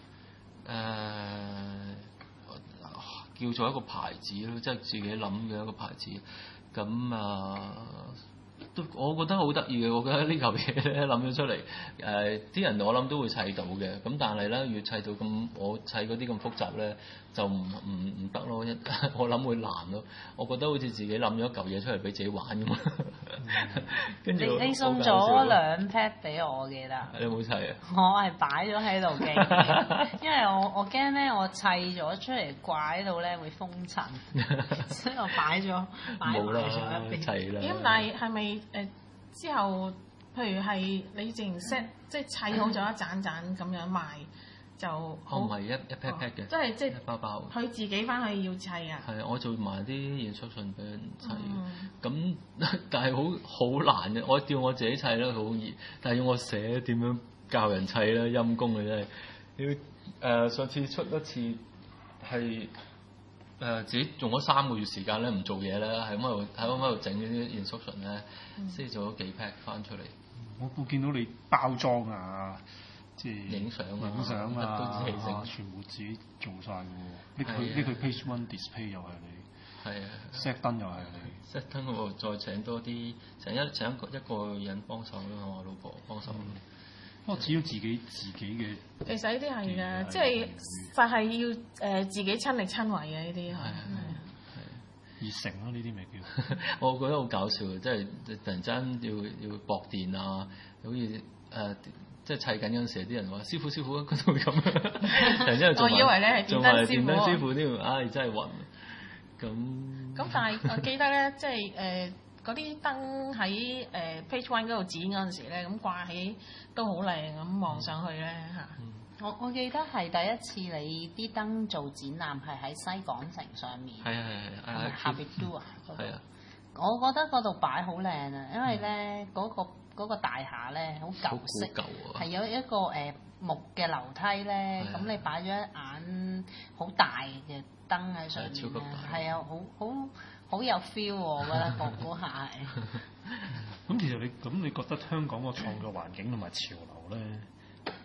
D: 叫做一個牌子咯，即係自己諗嘅一個牌子。咁都我覺得好得意嘅，我覺得呢嚿嘢咧諗咗出嚟，啲人我諗都會砌到嘅。咁但係咧，越砌到咁，我砌嗰啲咁複雜咧，就唔得咯。我諗會難咯。我覺得好似自己諗咗一嚿嘢出嚟俾自己玩咁。跟住
B: 你送咗2 pad 俾我記得。
D: 你有冇砌啊？
B: 我係擺咗喺度嘅，因為我驚咧，我砌咗出嚟掛喺度咧會封塵，所以我擺埋咗一邊。
D: 砌啦。
A: 咁但係咪之後，譬如係你淨 set 即係砌好咗一盞盞咁樣賣就好？
D: 唔係一 pad 嘅，
A: 即係
D: 包包。
A: 佢自己翻去要砌啊？
D: 係啊，我做埋啲instruction俾人砌。咁但係好難嘅，我叫我自己砌咧好易，但係要我寫點樣教人砌咧陰功嘅真係。要上次出一次係。自己用咗3個月時間咧，唔做嘢咧，喺嗰度整呢啲 instruction 咧，先做咗幾 pack 翻出嚟。
E: 我見到你包裝啊，即係
D: 影相
E: 啊，
D: 都自己整，
E: 全部自己做晒嘅喎。呢個 page one display 又係你，
D: 係啊
E: set 燈又係你
D: set 燈我再請多啲，請一個人幫手咯，我老婆幫手。
E: 不過只要自己嘅，
A: 其實呢啲係嘅，即係實係要自己親力親為嘅呢啲係。
E: 熱誠咯，呢啲咪叫。
D: 我覺得好搞笑嘅，即係突然間要駁電啊，好似即係砌緊嗰陣時，啲人話師傅嗰度咁，突然之間
A: 我以為你係電燈師傅
D: 添，真係暈。
A: 咁但係我記得咧，即係嗰啲燈喺Page One 嗰度展嗰陣時咧，咁掛起都好靚咁望上去咧嚇。
B: 我記得係第一次你啲燈做展覽係喺西港城上面，
D: 係
B: 下邊 do 啊，
D: 係啊，
B: 我覺得嗰度擺好靚啊，因為咧嗰個大廈咧好舊式，係有一個木嘅樓梯咧，咁你擺咗一眼好大嘅燈喺上面咧，係啊，好有 feel 喎，我覺得嗰下係。
E: 咁其實你覺得香港個創作環境同埋潮流咧，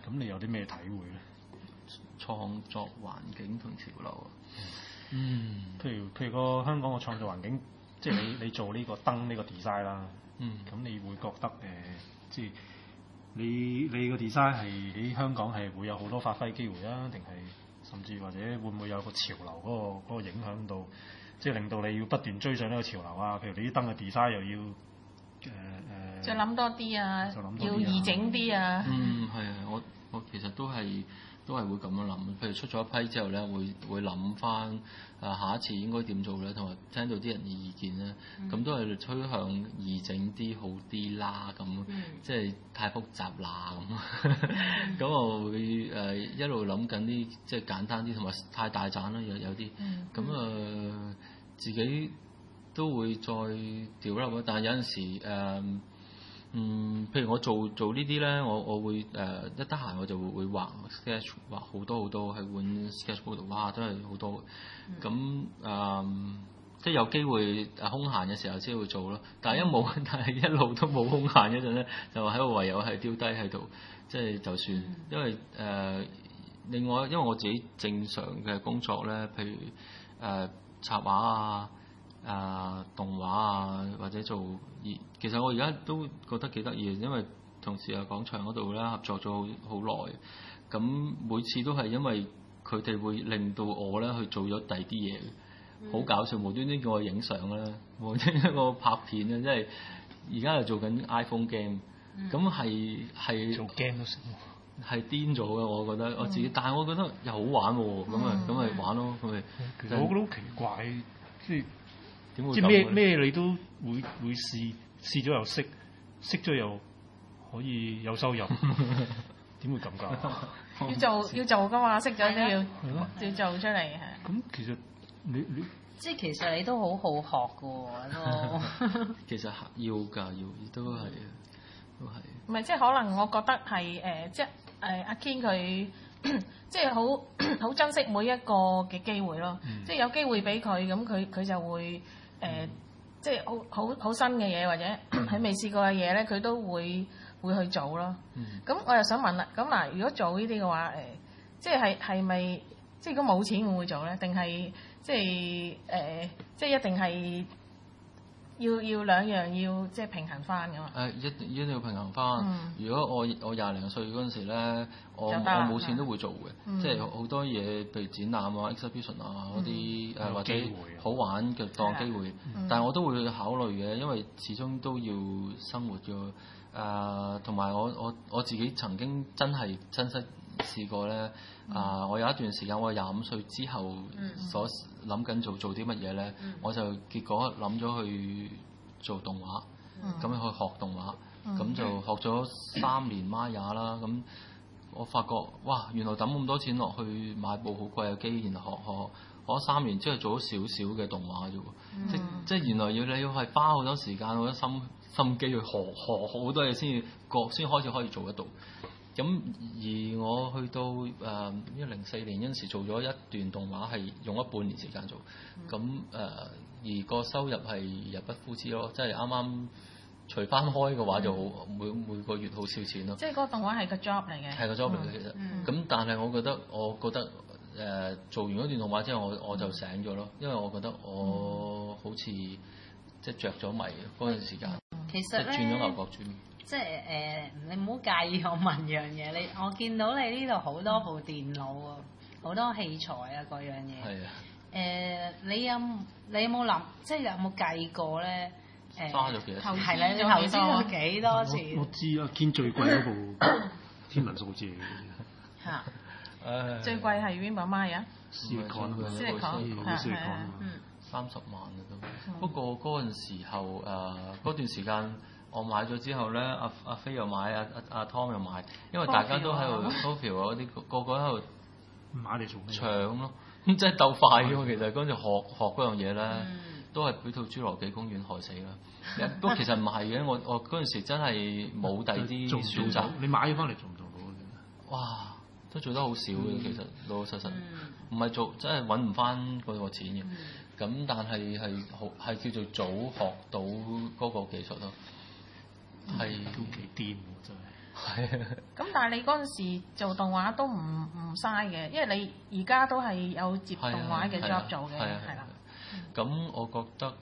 E: 咁你有啲咩體會咧？
D: 創作環境同潮流啊。
E: 譬如個香港嘅創作環境，即係你做呢個燈呢個 design 啦。咁你會覺得即係你個 design 係喺香港係會有好多發揮機會啊，定係甚至或者會唔會有個潮流嗰個影響到，即係令到你要不斷追上呢個潮流啊？譬如你啲燈嘅 design 又要
A: 即係諗多啲啊，要易整啲啊。
D: 係啊，我其實都係會咁樣諗。譬如出咗一批之後咧，會諗翻下一次應該點做咧，同埋聽到啲人嘅意見咧，咁都係趨向易整啲好啲啦。咁即係太複雜啦咁。咁我會一路諗緊啲即係簡單啲，同埋太大盞啦，有啲。咁自己都會再調啦。但係有陣時譬如我做呢啲咧，我會一得閒我就會畫 sketch， 畫好多喺本 sketchbook 度，哇，真係好多。咁即係有機會空閒嘅時候先會做咯。但係一路都冇空閒嗰陣咧，就喺度唯有係丟低喺度，即係就算。因為另外因為我自己正常嘅工作咧，譬如插畫動畫啊，或者其實我而家都覺得幾得意，因為同時廣場嗰度咧合作咗好耐，咁每次都係因為佢哋會令到我咧去做咗第二啲嘢，好搞笑，無端端叫我影相啦，無端端我拍片啊，即係而家又做緊 iPhone game，咁係
C: 做 game 都成，
D: 係癲咗嘅，我覺得我自己，但係我覺得又好玩喎，咁咪玩咯，咁咪。
E: 其實我覺得好奇怪，即係。
D: 點會
E: 即係咩你都會試咗又識咗又可以有收入，點會咁㗎？
A: 要做㗎嘛，識咗都要做出嚟係。
E: 咁其實你
B: 即係其實你都好好學㗎喎都。
D: 其實要㗎，都係。
A: 唔係即係可能我覺得係即係阿 Ken 佢。即係好珍惜每一個嘅機會咯，即係有機會俾佢，咁佢就會即係好新嘅嘢，或者喺未試過嘅嘢咧，佢都會去做咯。咁我又想問啦，咁嗱，如果做呢啲嘅話，即係咪即係如果冇錢會唔會做咧？定係即係一定係要兩樣要即係平衡翻㗎嘛？
D: 一定要平衡翻。如果我20零歲嗰陣時咧，我冇錢都會做嘅，即係好多嘢，譬如展覽啊、exhibition 啊嗰啲或者好玩嘅當機會。但係我都會考慮嘅，因為始終都要生活嘅。同埋我自己曾經真實試過咧。我有一段時間，我25歲之後所諗緊做啲乜嘢咧，我就結果諗咗去做動畫，咁去學動畫，咁就學咗3年 Maya 啦。咁我發覺哇，原來抌咁多錢落去買部好貴嘅機，然後學咗3年之後做咗少少嘅動畫啫喎。即係原來你要係花好多時間、好多心機去學好多嘢先開始可以做得到。咁而我去到2004年嗰陣時做咗一段動畫，係用咗半年時間做。咁而個收入係入不敷支咯，即係啱啱除翻開嘅話就好，每個月好少錢咯。
A: 即係嗰個動畫係個 job 嚟嘅。係個
D: job 嚟嘅其實。咁但係我覺得做完嗰段動畫之後，我就醒咗咯，因為我覺得我好似即係著咗迷嗰段時間。
B: 其實咧，
D: 轉咗牛角轉。
B: 即係你唔好介意我問樣嘢，我見到你呢度好多部電腦啊，好多器材啊，嗰樣嘢。係啊。你有冇諗，即係有冇計過咧？
D: 花咗幾多錢？
B: 係啦，你投資咗幾多錢？
E: 我知啊，見最貴嗰部天文數字嚟嘅。
A: 嚇！最貴係邊部 Maya？
E: Silicon
D: 30萬啊都。不過嗰陣時候嗰段時間。我買咗之後咧，阿飛又買，阿 Tom 又買，因為大家都喺度 Sophia 嗰啲個喺度
E: 買嚟做咩？
D: 搶咯，咁即係鬥快嘅喎。其實嗰陣時學嗰樣嘢咧，都係俾套侏羅紀公園害死啦。不過其實唔係嘅，我嗰陣時真係冇第二啲選擇。
E: 你買咗翻嚟做唔做到？
D: 哇，都做得好少嘅，其實老老實實，唔係做真係揾唔翻嗰個錢嘅。咁但係叫做早學到嗰個技術咯。
E: 係都幾癲喎，真係。
D: 係啊。
A: 咁但係你嗰陣時做動畫都唔嘥嘅，因為你而家都係有接動畫嘅 job 做嘅，係啦。
D: 咁我覺得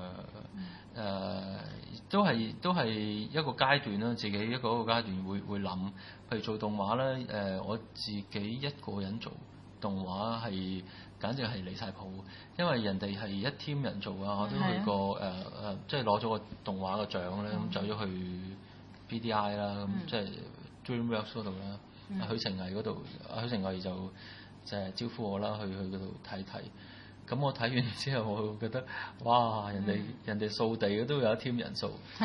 D: 都係一個階段啦，自己一個階段會諗，譬如做動畫咧，我自己一個人做動畫係簡直係離晒譜，因為人哋係一 team 人做啊，我都去過即係攞咗個動畫嘅獎咧，咁走咗去 BDI 啦，咁即係 DreamWorks 嗰度啦，許成毅嗰度，許成毅就係招呼我啦，去嗰度睇睇。咁我睇完之後，我覺得哇！人哋掃地都有一 team 人掃，即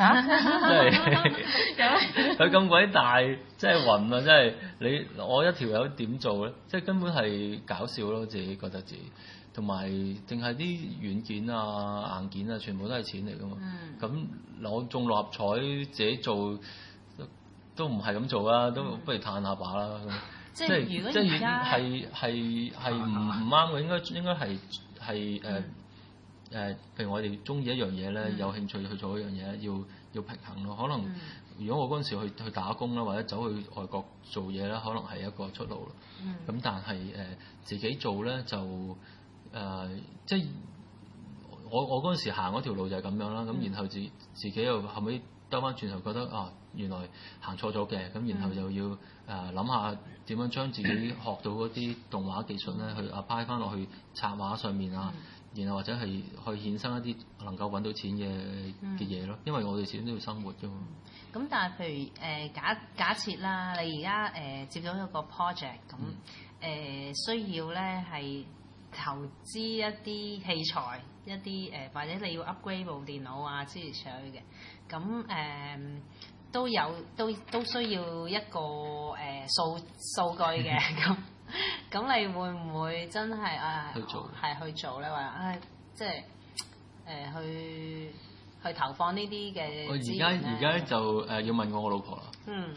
D: 係佢咁鬼大，真係暈啊！真係我一條友點做咧？即係根本係搞笑咯，自己覺得自己，同埋淨係啲軟件啊、硬件啊，全部都係錢嚟噶嘛。咁我中六合彩自己做都唔係咁做啦，都不如嘆下把啦。
B: 即係如果而家
D: 係唔啱嘅，應該係譬如我哋中意一樣嘢咧，有興趣去做一樣嘢，要平衡咯。可能如果我嗰陣時去打工啦，或者走去外國做嘢咧，可能係一個出路咯。咁但係自己做咧就即係我嗰陣時行嗰條路就係咁樣啦。咁然後自己又後尾兜翻轉頭覺得啊，原來行錯咗嘅，咁然後就要諗下點樣將自己學到嗰啲動畫技術咧，去 apply 翻落去插畫上面啊，然後或者係去衍生一啲能夠揾到錢嘅嘢咯。因為我哋始終都要生活㗎嘛。
B: 咁但係譬如假設啦，你而家接咗一個 project 咁需要咧係投資一啲器材，一啲或者你要 upgrade 部電腦啊之類嘅，咁都需要一個數據嘅，咁你會唔會真係去做咧？或者即係去投放呢啲嘅資源咧？
D: 而家就要問我老婆啦。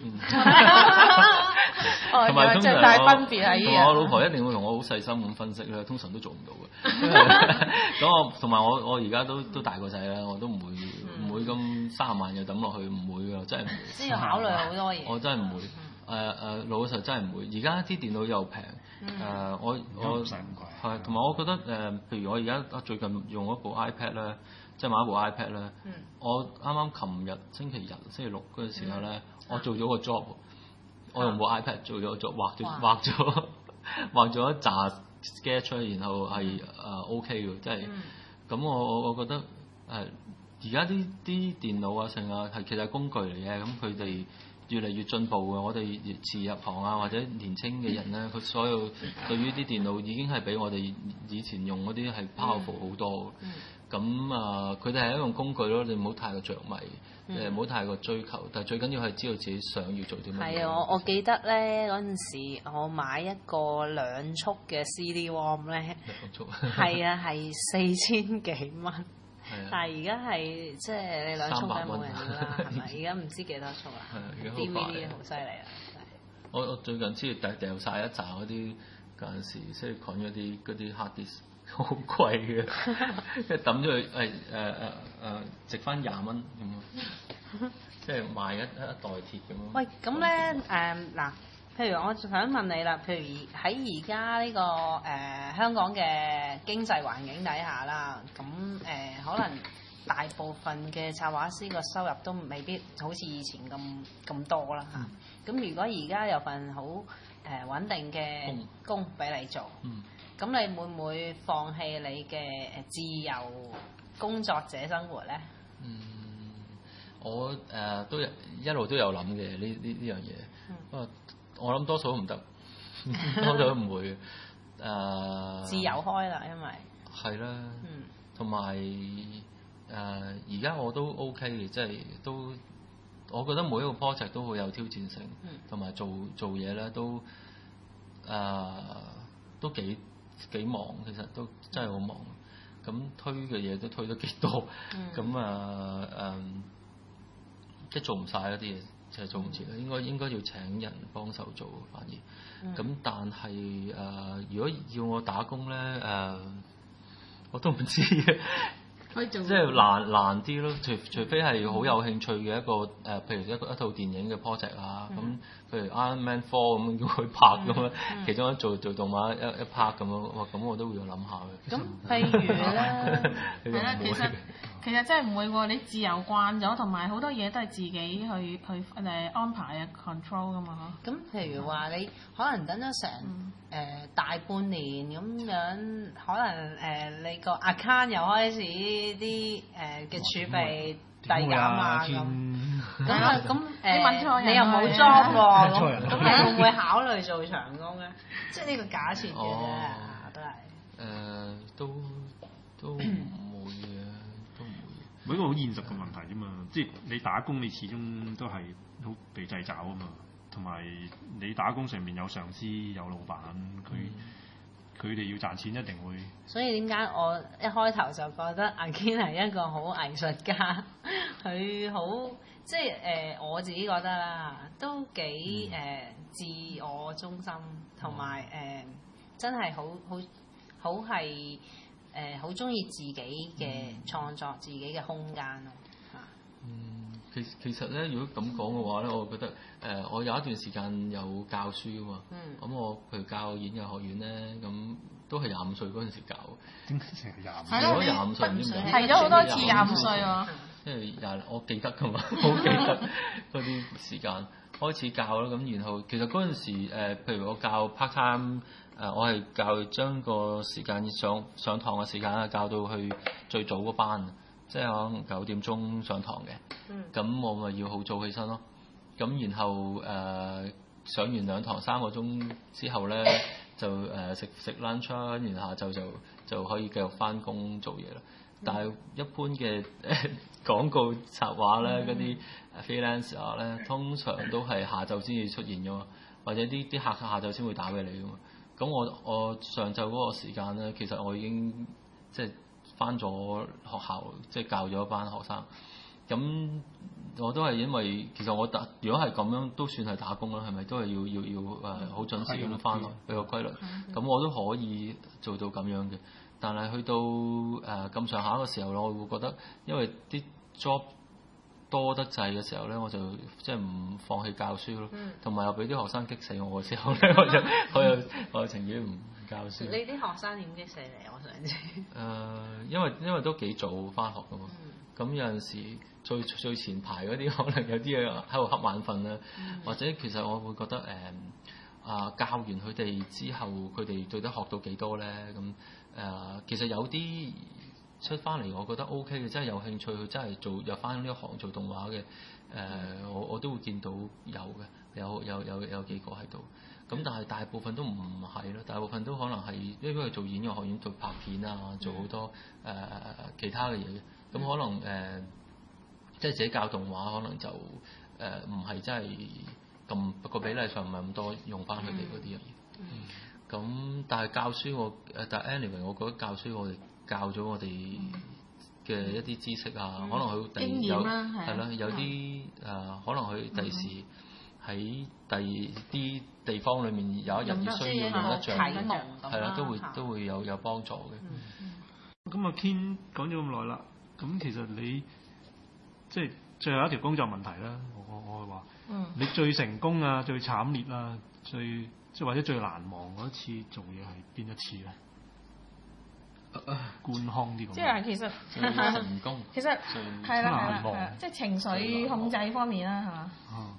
A: 同埋最大分別係
D: 同我老婆一定會同我好細心咁分析咧，通常都做唔到嘅。咁同埋我而家都大個仔啦，我都唔會咁30萬又抌落去，唔會㗎，真係唔會。
B: 先要考慮好多嘢。
D: 我真係唔會。老實真係唔會。而家啲電腦又平。我係同埋我覺得譬如我而家最近用一部 iPad 咧，即係買一部 iPad 咧，我啱啱琴日星期六嗰陣時候咧，我做咗個 job。我用部 iPad 做咗個 job，畫咗一紮 sketch 出嚟，然後係OK 嘅，即係咁我覺得而家啲電腦啊成啊係其實係工具嚟嘅，咁佢哋越嚟越進步嘅，我哋遲入行啊或者年輕嘅人咧，佢所有對於啲電腦已經係比我哋以前用嗰啲係 powerful 好多。咁佢哋係一種工具咯，你唔好太過着迷，唔好太過追求，但係最緊要係知道自己想要做啲乜嘢。
B: 係啊，我記得咧嗰陣時，我買一個2速嘅 CD-ROM 咧，係啊，係4000幾蚊，但係而家係即係你2速梗係冇人要啦，係咪？而家唔知幾多速啦，DVD 好犀利啊！
D: 我最近先掉曬一紮嗰啲嗰陣時，即係講咗嗰啲 hard disk。好貴嘅，即係抌咗佢值翻20蚊咁咯，即係賣一袋鐵咁咯。
B: 喂，咁咧嗱，譬如我想問你啦，譬如喺而家呢個香港嘅經濟環境底下啦，咁可能大部分嘅插畫師個收入都未必好似以前咁多啦嚇。咁如果而家有份好穩定嘅工俾你做。咁你會唔會放棄你嘅自由工作者生活咧？
D: 我都一路都有諗嘅呢樣嘢。不過我諗多數都唔得，多數都唔會。
B: 自由開啦，因為
D: 係啦。同埋而家我都 OK 嘅，即係都我覺得每一個 project 都好有挑戰性，同埋做嘢咧都幾忙，其實都真係好忙。咁推嘅嘢都推得幾多，咁即係做唔晒嗰啲嘢，就係做唔切啦。應該要請人幫手做，反而。咁但係如果要我打工咧，我都唔知嘅。 即係難啲咯。除非係好有興趣嘅一個譬如一套電影嘅 project 啊，咁譬如 Iron Man 4咁叫佢拍咁樣，其中一做動畫一拍咁樣，哇！咁我都會有諗下嘅。
A: 咁譬如咧，係啦，其實真係唔會喎，你自由慣咗，同埋好多嘢都係自己去安排啊 control 噶嘛。
B: 咁譬如話你可能等咗成大半年咁樣，可能你個 account 又開始啲嘅儲備遞減啊咁。咁你又冇 job 喎，咁你會唔會考慮做長工咧？即係呢個假設嘅啫，都係。
D: 都唔會嘅，都唔會。
E: 一個好現實嘅問題啫嘛，即係你打工你始終都係好被掣肘啊嘛，同埋你打工上面有上司有老闆，佢哋要賺錢一定會。
B: 所以點解我一開頭就覺得阿堅係一個好藝術家，佢好即係我自己覺得啦，都幾自我中心，同埋真係好係好中意自己嘅創作，自己嘅空間咯嚇。
D: 其實咧，如果咁講嘅話咧，我覺得我有一段時間有教書啊嘛。咁我譬如教演藝學院咧，咁都係25歲嗰陣時教。
E: 點解成日25？
A: 係咯，
D: 你25歲
A: 提咗好多次25歲喎。
D: 因為我記得㗎嘛，好記得嗰啲時間開始教啦。咁然後其實嗰陣時譬如我教 part time。我係教將個時間上堂嘅時間啊，教到去最早嗰班，即係可能9點鐘上堂嘅。咁我咪要好早起身咯。咁然後上完2堂3個鐘之後咧，就食 lunch 啦，跟住下晝就可以繼續翻工做嘢啦。但係一般嘅廣告策劃咧，嗰啲 freelancer 咧，通常都係下晝先至出現㗎嘛，或者啲客下晝先會打俾你㗎嘛。咁我上晝嗰個時間咧，其實我已經即係返咗學校，即係教咗一班學生。咁我都係因為其實如果係咁樣都算係打工啦，係咪都係要好準時咁返學，有個規律。咁我都可以做到咁樣嘅，但係去到咁上下嘅時候咧，我會覺得因為啲 job多得滯嘅時候咧，我就即係唔放棄教書咯，同埋又俾啲學生激死我嘅時候咧，我就情願唔教書。
B: 你啲學生點激死你？我想知。
D: 因為都幾早翻學噶嘛，咁有陣時最前排嗰啲可能有啲嘢喺度瞌眼瞓啦，或者其實我會覺得教完佢哋之後，佢哋到底學到幾多咧？咁其實有啲出翻嚟，我覺得 OK 嘅，真係有興趣，佢真係入翻呢一行做動畫嘅。我都會見到有嘅，有幾個喺度。咁但係大部分都唔係咯，大部分都可能係因為做演藝學院做拍片啊，做好多其他嘅嘢嘅。咁可能即係自己教動畫，可能就唔係真係咁個比例上唔係咁多用翻佢哋嗰啲嘢。咁但係教書但係 anyway， 我覺得教書我哋教咗我哋嘅一啲知識啊，可能佢有係啦，有啲可能佢第時喺第二啲地方裏面有一日要需要用得着嘅，係啦，都會有幫助嘅。
E: 咁阿 Ken 講咗咁耐啦，咁其實你即係最後一條工作問題啦，我會話，你最成功啊、最慘烈啊、即係或者最難忘嗰一次做嘢係邊一次咧？官腔啲咁。即
A: 係其實
D: 成功。
A: 其實係啦，即係情緒控制方面啦，係嘛？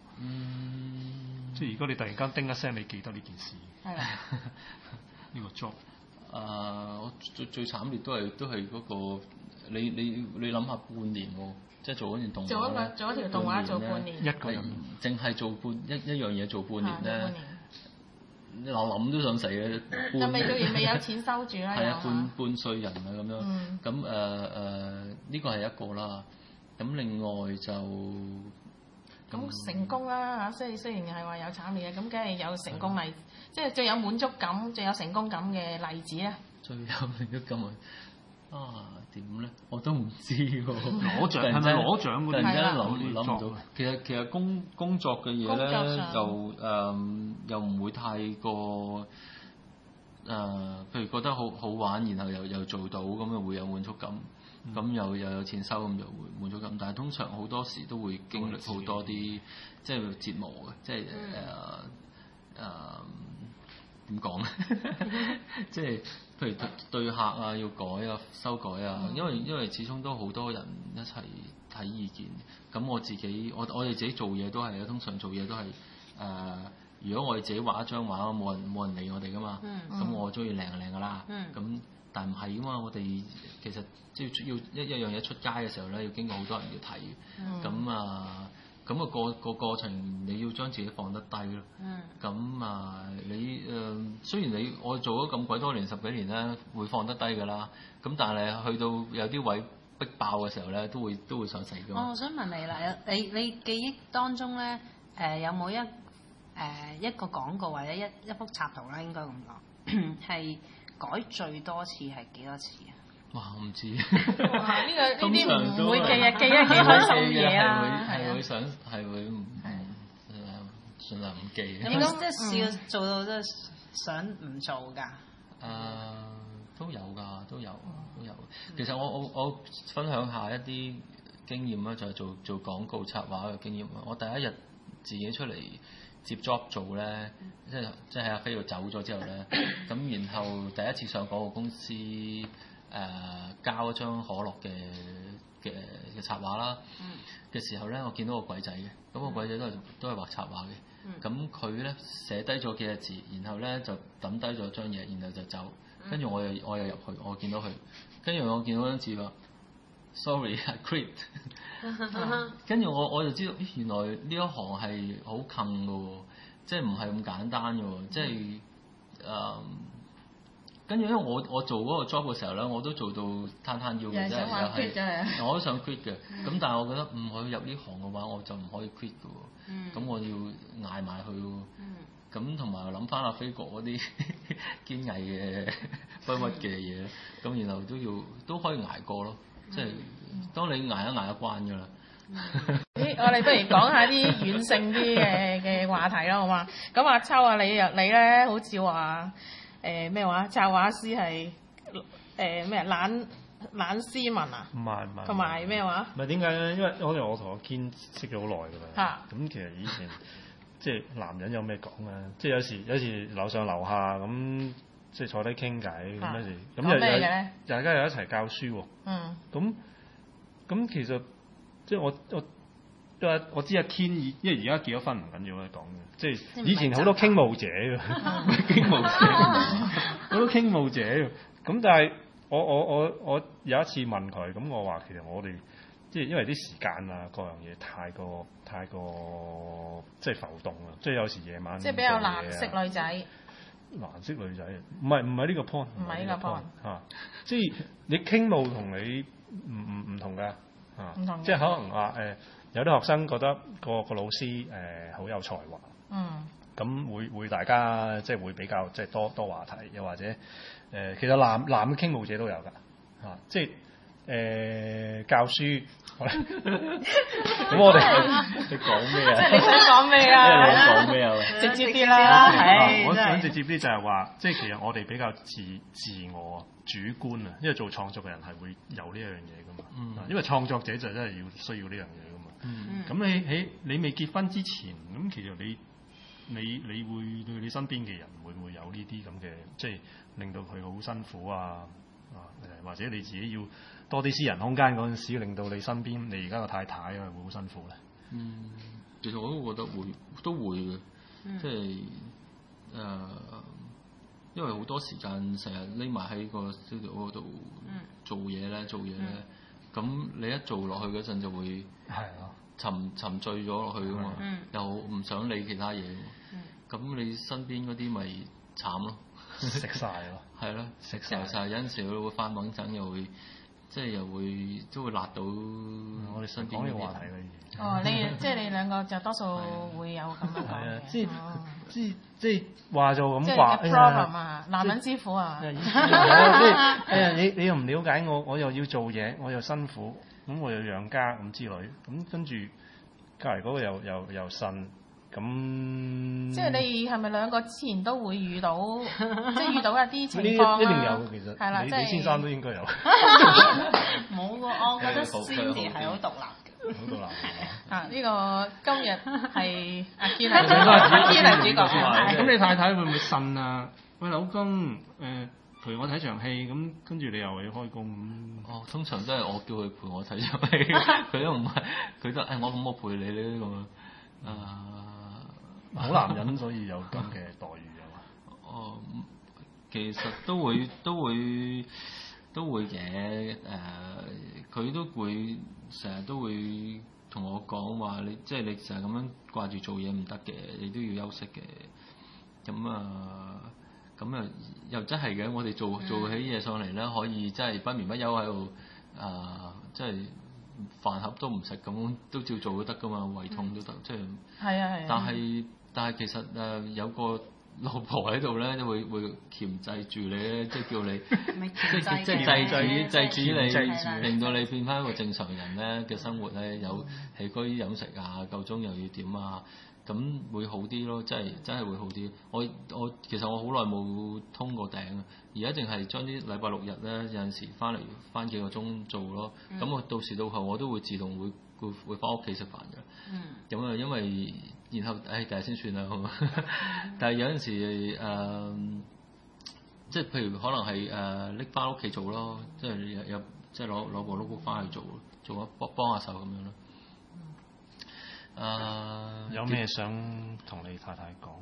E: 即係如果你突然間叮一聲，你記得呢件事。係啦。呢個 job。
D: 我最慘烈都係嗰個你諗下半年喎，即係做嗰段動畫。
A: 做一條動畫做半年。
E: 一個人。淨
D: 係做一樣嘢做半年咧。我諗都想死嘅，
A: 又未有錢收住啦，
D: 係啊，半歲人啊咁樣，咁呢個係一個啦。咁另外就
A: 咁成功啦嚇，雖然係話有慘烈嘅，咁梗係有成功例，即係最有滿足感、最有成功感嘅例子啊！
D: 最有滿足感點咧？我都唔知喎。
E: 攞獎係咪攞獎嗰啲？
D: 突然間諗唔到。其實工作嘅嘢咧，就又唔會太過譬如佢覺得好玩，然後又做到，咁又會有滿足感，咁又有錢收，咁就會滿足感。但係通常好多時都會經歷好多啲即係折磨嘅，即係點講咧？即係譬如對客啊要改啊修改啊，因為始終都好多人一齊睇意見。咁我哋自己做嘢都係通常做嘢都係如果我哋自己畫一張畫，冇人理我哋噶嘛。咁我中意靚就靚噶啦。咁但唔係噶嘛，我哋其實即係要一樣嘢出街嘅時候咧，要經過好多人要睇。咁個過程你要將自己放得低咯。你雖然我做咗咁鬼多年10幾年咧，會放得低㗎啦。咁但係去到有啲位逼爆嘅時候咧，都會想死㗎嘛。
B: 我想問你啦，你記憶當中咧有冇一個廣告或者一幅插圖啦，應該咁講，係改最多次係幾多次啊？
D: 哇！我唔知。
A: 哇！呢啲唔會記幾開心嘢啊！
D: 係會想係會盡量唔記。
B: 有冇即係試做到即係想唔做㗎？
D: 都有㗎，都有。其實我分享下一啲經驗啦，就係做廣告插畫嘅經驗。我第一日自己出嚟接 job 做咧，即係喺阿飛度走咗之後咧，咁然後第一次上廣告公司交一張可樂嘅插畫啦嘅時候咧，我見到個鬼仔嘅，咁個鬼仔都係畫插畫嘅，咁佢咧寫低咗幾隻字，然後咧就抌低咗張嘢，然後就走，跟住我又入去，我見到佢，跟住我見到張字話 sorry I quit， 跟住我就知道，原來呢一行係好近嘅喎，即係唔係咁簡單嘅喎，即係跟住因為我做嗰個 job 嘅時候咧，我都做到攤腰嘅，即係我都想 quit 嘅。咁但係我覺得我要入呢行嘅話，我就唔可以 quit 嘅喎。咁我要捱埋去喎。咁同埋諗翻阿飛哥嗰啲堅毅嘅不屈嘅嘢，咁然後都可以捱過咯。即係當你捱一關㗎啦。
A: 我哋不如講下啲軟性啲嘅話題啦，好嘛？咁阿秋啊，你咧好似話。咩話？插畫師係咩懶斯文啊？
E: 唔係。
A: 同埋咩話？
E: 唔係點解咧？因為我同阿堅識咗好耐㗎啦。咁其實以前即係男人有咩講啊？即係有時樓上樓下咁，即係坐低傾偈咁有時。咁咩嘅咧？大家又一齊教書喎。咁其實即係我知阿 Ken， 因為而家結咗婚唔緊要咧講嘅，即係以前好多傾慕者嘅，好多傾慕者嘅。咁但係我有一次問佢，咁我話其實我哋即係因為啲時間啊各樣嘢太過即係浮動啦，即係有時夜晚即係比較難識女仔。難識女仔唔係呢個 point， 唔係呢個 point 嚇，即係你傾慕同你唔同㗎嚇，即係可能話有啲學生覺得個老師好有才華，咁會大家即係會比較即係多話題，又或者其實男嘅傾慕者都有㗎嚇，即係教書。咁我哋你講咩啊？即係你想講咩啊？你講咩啊？直接啲啦，係。我想直接啲就係話，即係其實我哋比較自我主觀啊，因為做創作嘅人係會有呢一樣嘢㗎嘛。因為創作者就真係需要呢樣嘢㗎嘛。咁你未結婚之前，咁其實你會對你身邊嘅人會唔會有呢啲咁嘅，即係令到佢好辛苦啊？或者你自己要多啲私人空間嗰陣時，令到你身邊你而家個太太會好辛苦咧？
D: 其實我都覺得都會嘅，即係因為好多時間成日匿埋喺個 studio 嗰度做嘢咧，咁你一做落去嗰陣就會沉醉咗落去㗎嘛，又唔想理其他嘢，咁你身邊嗰啲咪慘咯。
E: 食晒咯，
D: 係咯，食晒有陣時佢會翻猛陣，又會即係都會辣到我哋身邊嘅話題啦。
A: 即係你兩個就多數會有咁樣講嘅。
E: 即係話就咁話。
A: 即係 problem 啊，男人之苦啊。
E: 即係你又唔了解我，我又要做嘢，我又辛苦，咁我又養家咁之類，咁跟住隔離嗰個又呻。
C: 咁
A: 即係你係咪兩個之前都會遇到，即係遇到一啲情況
C: 一定有其實。
A: 係啦，即係
C: 李先生都應該有。
B: 冇喎，我覺得 Cindy 係好獨立嘅。
C: 好獨立。
A: 啊！呢個今日係阿堅係主角。
E: 咁你太太會唔會呻啊？喂，老公，陪我睇場戲，咁跟住你又要開工咁。
D: 哦，通常都係我叫佢陪我睇場戲，佢都唔係，佢都我陪你呢咁啊。
C: 好男人所以有咁嘅待遇啊嘛。
D: 哦，其實都會嘅，佢都會成日都會同我講話，你即係你成日咁樣掛住做嘢唔得嘅，你都要休息嘅。咁又真係嘅，我哋做起嘢上嚟咧，可以真係不眠不休喺度，即係飯盒都唔食咁，都照做都得噶嘛，胃痛都得，即係。係啊係啊。但係其實有個老婆喺度咧，都會鉗制住你咧，即係叫你，即係制止你，令到你變翻一個正常人咧嘅生活咧，有起居飲食啊，夠鐘又要點啊，咁會好啲咯，真係會好啲。我其實我好耐冇通過頂啊，而家淨係將啲禮拜六日咧有陣時翻幾個鐘做咯，咁我到時到後我都會自動會翻屋企食飯嘅。咁因為然後第日先算啦。但係有陣時即係譬如可能係拎翻屋企做咯，即係有即係攞部 notebook 翻去做一幫下手咁樣咯。
C: 有咩想同你太太講？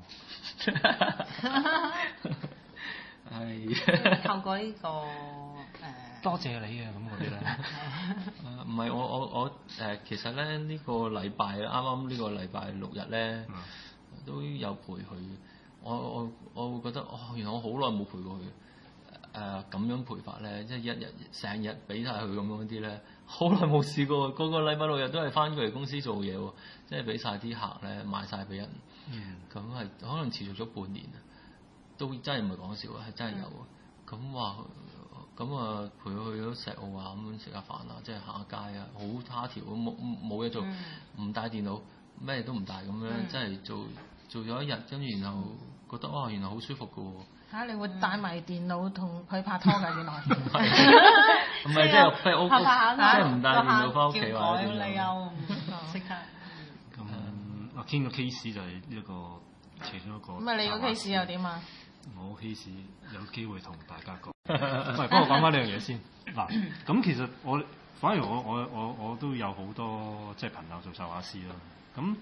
B: 係透過呢個
C: 多謝你啊咁嗰啲咧。
D: 唔係我其實咧呢個禮拜啱啱呢個禮拜六日咧都有陪佢。我會覺得原來我好耐冇陪過佢。咁樣陪法咧，即係一日成日俾晒佢咁樣啲咧，好耐冇試過。個禮拜六日都係翻過嚟公司做嘢喎，即係俾晒啲客咧賣晒俾人。咁係可能持續咗半年啊，都真係唔係講笑啊，係真係有。咁話咁啊，陪佢去咗石澳啊，咁樣食下飯啊，即係行下街啊，好他條冇嘢做，唔帶電腦，咩都唔帶咁樣，真係做咗一日，跟住然後覺得原來好舒服㗎喎。
A: 你會帶埋電腦同佢拍拖㗎？原來
D: 唔係即係即係唔帶電腦翻屋企話點樣？
B: 你又識得
E: 咁阿堅個 case 就係一個其中一個。
A: 咁你個 case 又點啊？
E: 我 case 有機會同大家講。唔係，幫我講翻呢樣嘢先。嗱，咁其實反而我都有好多即係朋友做獸畫師啦。咁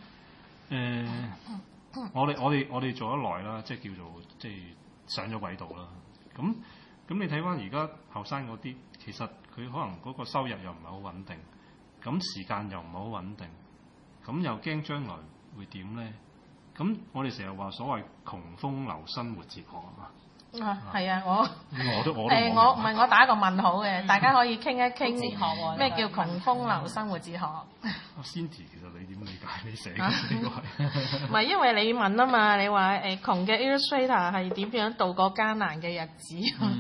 E: 我哋做得耐啦，即係叫做即係上咗軌道啦。咁你睇翻而家後生嗰啲，其實佢可能嗰個收入又唔係好穩定，咁時間又唔係好穩定，咁又驚將來會點咧？咁我哋成日話所謂窮風流生活哲學啊嘛。
A: 係啊，我唔係我打一個問號嘅，大家可以傾一傾咩叫窮風流生活哲學。
E: Cindy 其實你點理解你寫嘅呢個係？
A: 唔係因為你問啊嘛，你話窮嘅 illustrator 係點樣度過艱難嘅日子？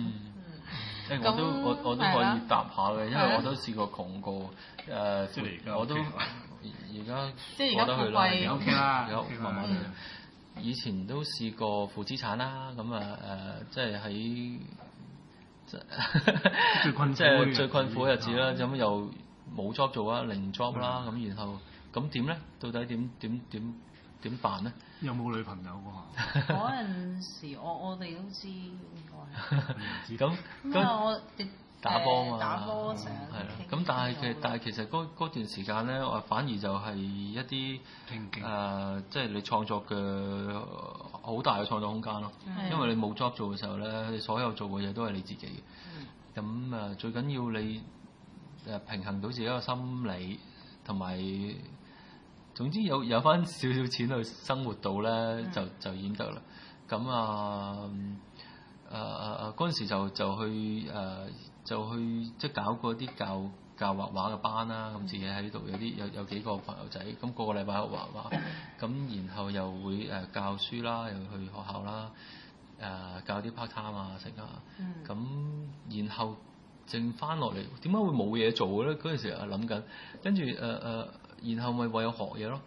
D: 我都可以答下嘅，因為我都試過窮過即係而家我都而家
A: 即係而家富貴
D: OK 啦，慢慢嚟。以前都試過負資產啦，咁即係喺最困苦嘅日子啦，咁又冇 job 做啊，零 job 啦，咁然後咁點咧？到底點辦咧？
E: 有冇女朋友喎？
B: 嗰陣時我哋都知應該。
D: 咁
B: 我
D: 打波嘛，
B: 打波成日
D: 係啦。咁但係其實嗰段時間咧，我反而就係一啲即係你創作嘅好大嘅創作空間咯。因為你冇 job 做嘅時候咧，你所有做嘅嘢都係你自己嘅。咁最緊要你平衡到自己嘅心理，同埋總之有翻少少錢去生活到咧，就已經得啦。咁嗰陣時就去即係搞過啲教畫畫嘅班啦，咁自己喺度有幾個朋友仔，咁個禮拜喺度畫畫，咁然後又會教書啦，又去學校啦，教啲 part time 啊成啊，咁然後剩翻落嚟，點解會冇嘢做咧？嗰陣時諗緊，跟住然後咪唯有學嘢咯，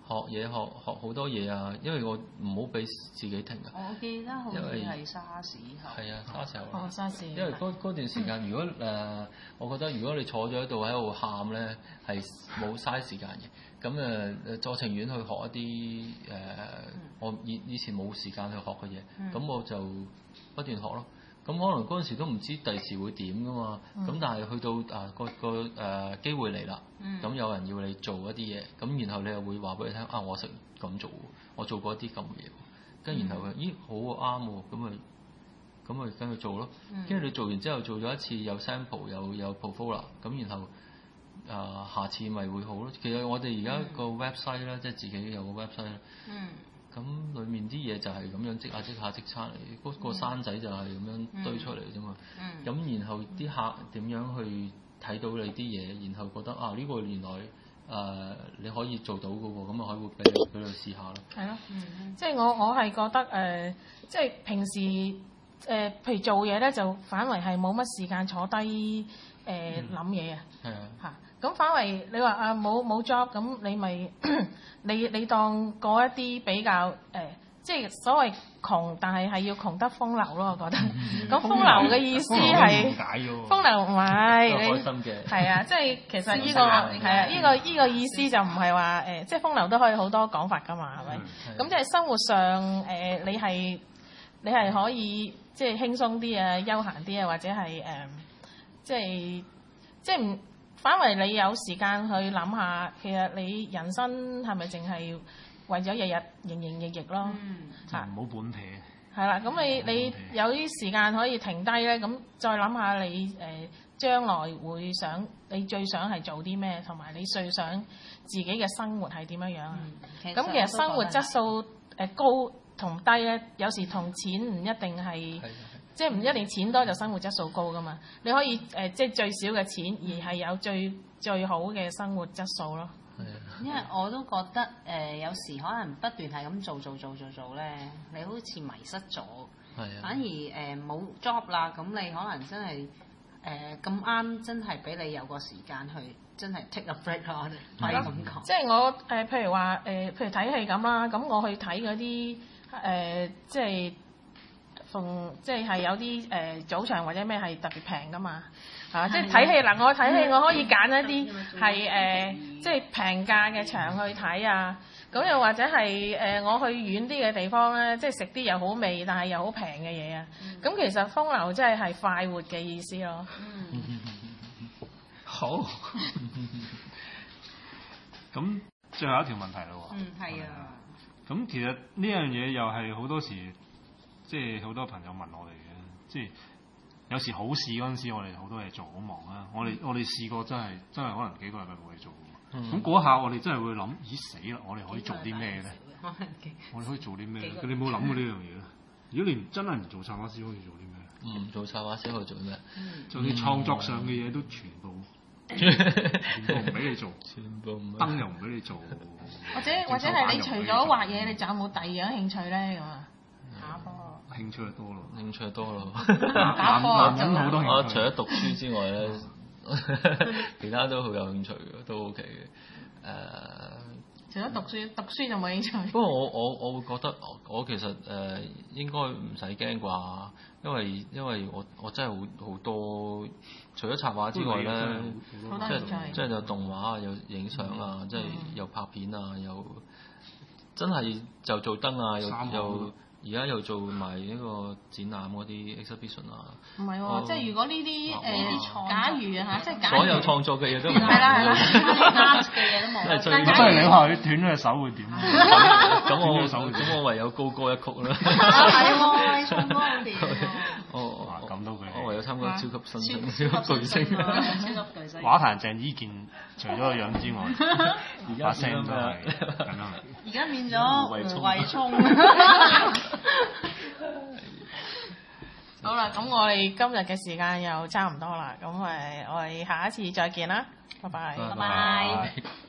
D: 學嘢學好多嘢啊，因為我唔好俾自己停啊。
B: 我記得好似係沙士後。
D: 係啊，沙士後。
A: 哦，沙士。
D: 因為嗰段時間，如果我覺得如果你坐咗喺度喺度喊咧，係冇嘥時間嘅。咁我情願去學一啲我以前冇時間去學嘅嘢，咁我就不斷學咯。咁可能嗰陣時都唔知第時會點噶嘛，咁但係去到個機會嚟啦，咁有人要你做一啲嘢，咁然後你又會話俾佢聽我識咁做，我做過一啲咁嘅嘢，跟然後佢咦好啱喎，咁咪跟佢做咯，跟住你做完之後做咗一次有 sample 有 portfolio，咁然後下次咪會好咯。其實我哋而家個 website 咧，即係自己有個 website 咧。咁裡面啲嘢就係咁樣積下積出嚟，嗰個山仔就係咁樣堆出嚟啫嘛。咁然後啲客點樣去睇到你啲嘢，然後覺得呢個原來你可以做到嘅喎，咁啊可以俾你試下咯。
A: 係咯，即係我係覺得即係平時譬如做嘢咧，就反為係冇乜時間坐低諗嘢啊。係啊。嚇！咁反為你話冇 job，咁你咪你當過一啲比較即係所謂窮，但係要窮得風流咯，我覺得。咁風流嘅意思係風流唔係你開心嘅。係啊，即係其實呢個係啊，呢個意思就唔係話即係風流都可以好多講法㗎嘛，係咪？咁即係生活上你係可以即係輕鬆啲啊，休閒啲啊，或者係即係唔。反為你有時間去諗下，其實你人生係咪淨係為咗日日營營役役咯？
E: 唔好本撇。
A: 係啦，咁你有啲時間可以停低咧，咁再諗下你將來你最想係做啲咩，同埋你最想自己嘅生活係點樣樣啊？咁其實生活質素高同低咧，有時同錢唔一定係。即係唔一定錢多就生活質素高噶嘛，你可以即係最少嘅錢而係有最好嘅生活質素咯。
B: 因為我都覺得有時可能不斷係咁做咧，你好似迷失咗，反而冇 job 啦，咁你可能真係咁啱真係俾你有個時間去真係 take a break 咯，可以咁講。
A: 即係我譬如話譬如睇戲咁啦，咁我去睇嗰啲即係。即係有啲早場或者咩係特別平噶嘛，即係睇戲嗱，我睇戲我可以揀一啲係即係平價嘅場去睇啊，咁又或者係我去遠啲嘅地方咧，即係食啲又好味但係又好平嘅嘢啊，咁其實風流真係快活嘅意思咯。
E: 好。咁最後一條問題啦喎。
B: 係啊。
E: 咁其實呢樣嘢又係好多時。即係好多朋友問我哋嘅，即係有時好市嗰陣時，我哋好多嘢做，好忙啊！我哋試過真係可能幾個禮拜冇嘢做。咁嗰下我哋真係會諗：咦死啦！我哋可以做啲咩咧？我哋可以做啲咩？你冇諗過呢樣嘢咧？如果你真係唔做插畫師，可以做啲咩？
D: 唔做插畫師可以做咩？
E: 就你創作上嘅嘢都全部唔俾你做，
D: 全部
E: 燈又唔俾你做。
A: 或者係你除咗畫嘢，你仲有冇第二樣興趣咧？咁啊？
E: 興趣就多咯，
A: 打波
E: 好多興趣。
D: 我除咗讀書之外咧，其他都好有興趣嘅，都 OK 嘅。
A: 除咗讀書就冇興趣。
D: 不過我會覺得我其實應該唔使驚啩，因為我真係好多，除咗插畫之外咧，即係有動畫啊，有影相啊，即係有拍片啊，有真係就做燈啊，又。而家又做埋呢個展覽嗰啲 exhibition 啊！
A: 唔係喎，即係如果呢啲假如啊嚇，即係
D: 所有創作嘅嘢都唔係
A: 啦，art 嘅嘢都冇。
E: 真係你話佢斷咗隻手會點？
D: 咁我唯有高歌一曲啦。
A: 係喎，唱歌好掂。
E: 咁都佢。
D: 我唯有參加超級新星、超級巨星。
E: 畫壇鄭伊健，除咗個樣之外，把聲都係咁樣。
B: 而家變咗胡慧聰。
A: 好啦，咁我哋今日嘅時間又差唔多啦，咁我哋下一次再見啦，拜拜。
B: 拜拜。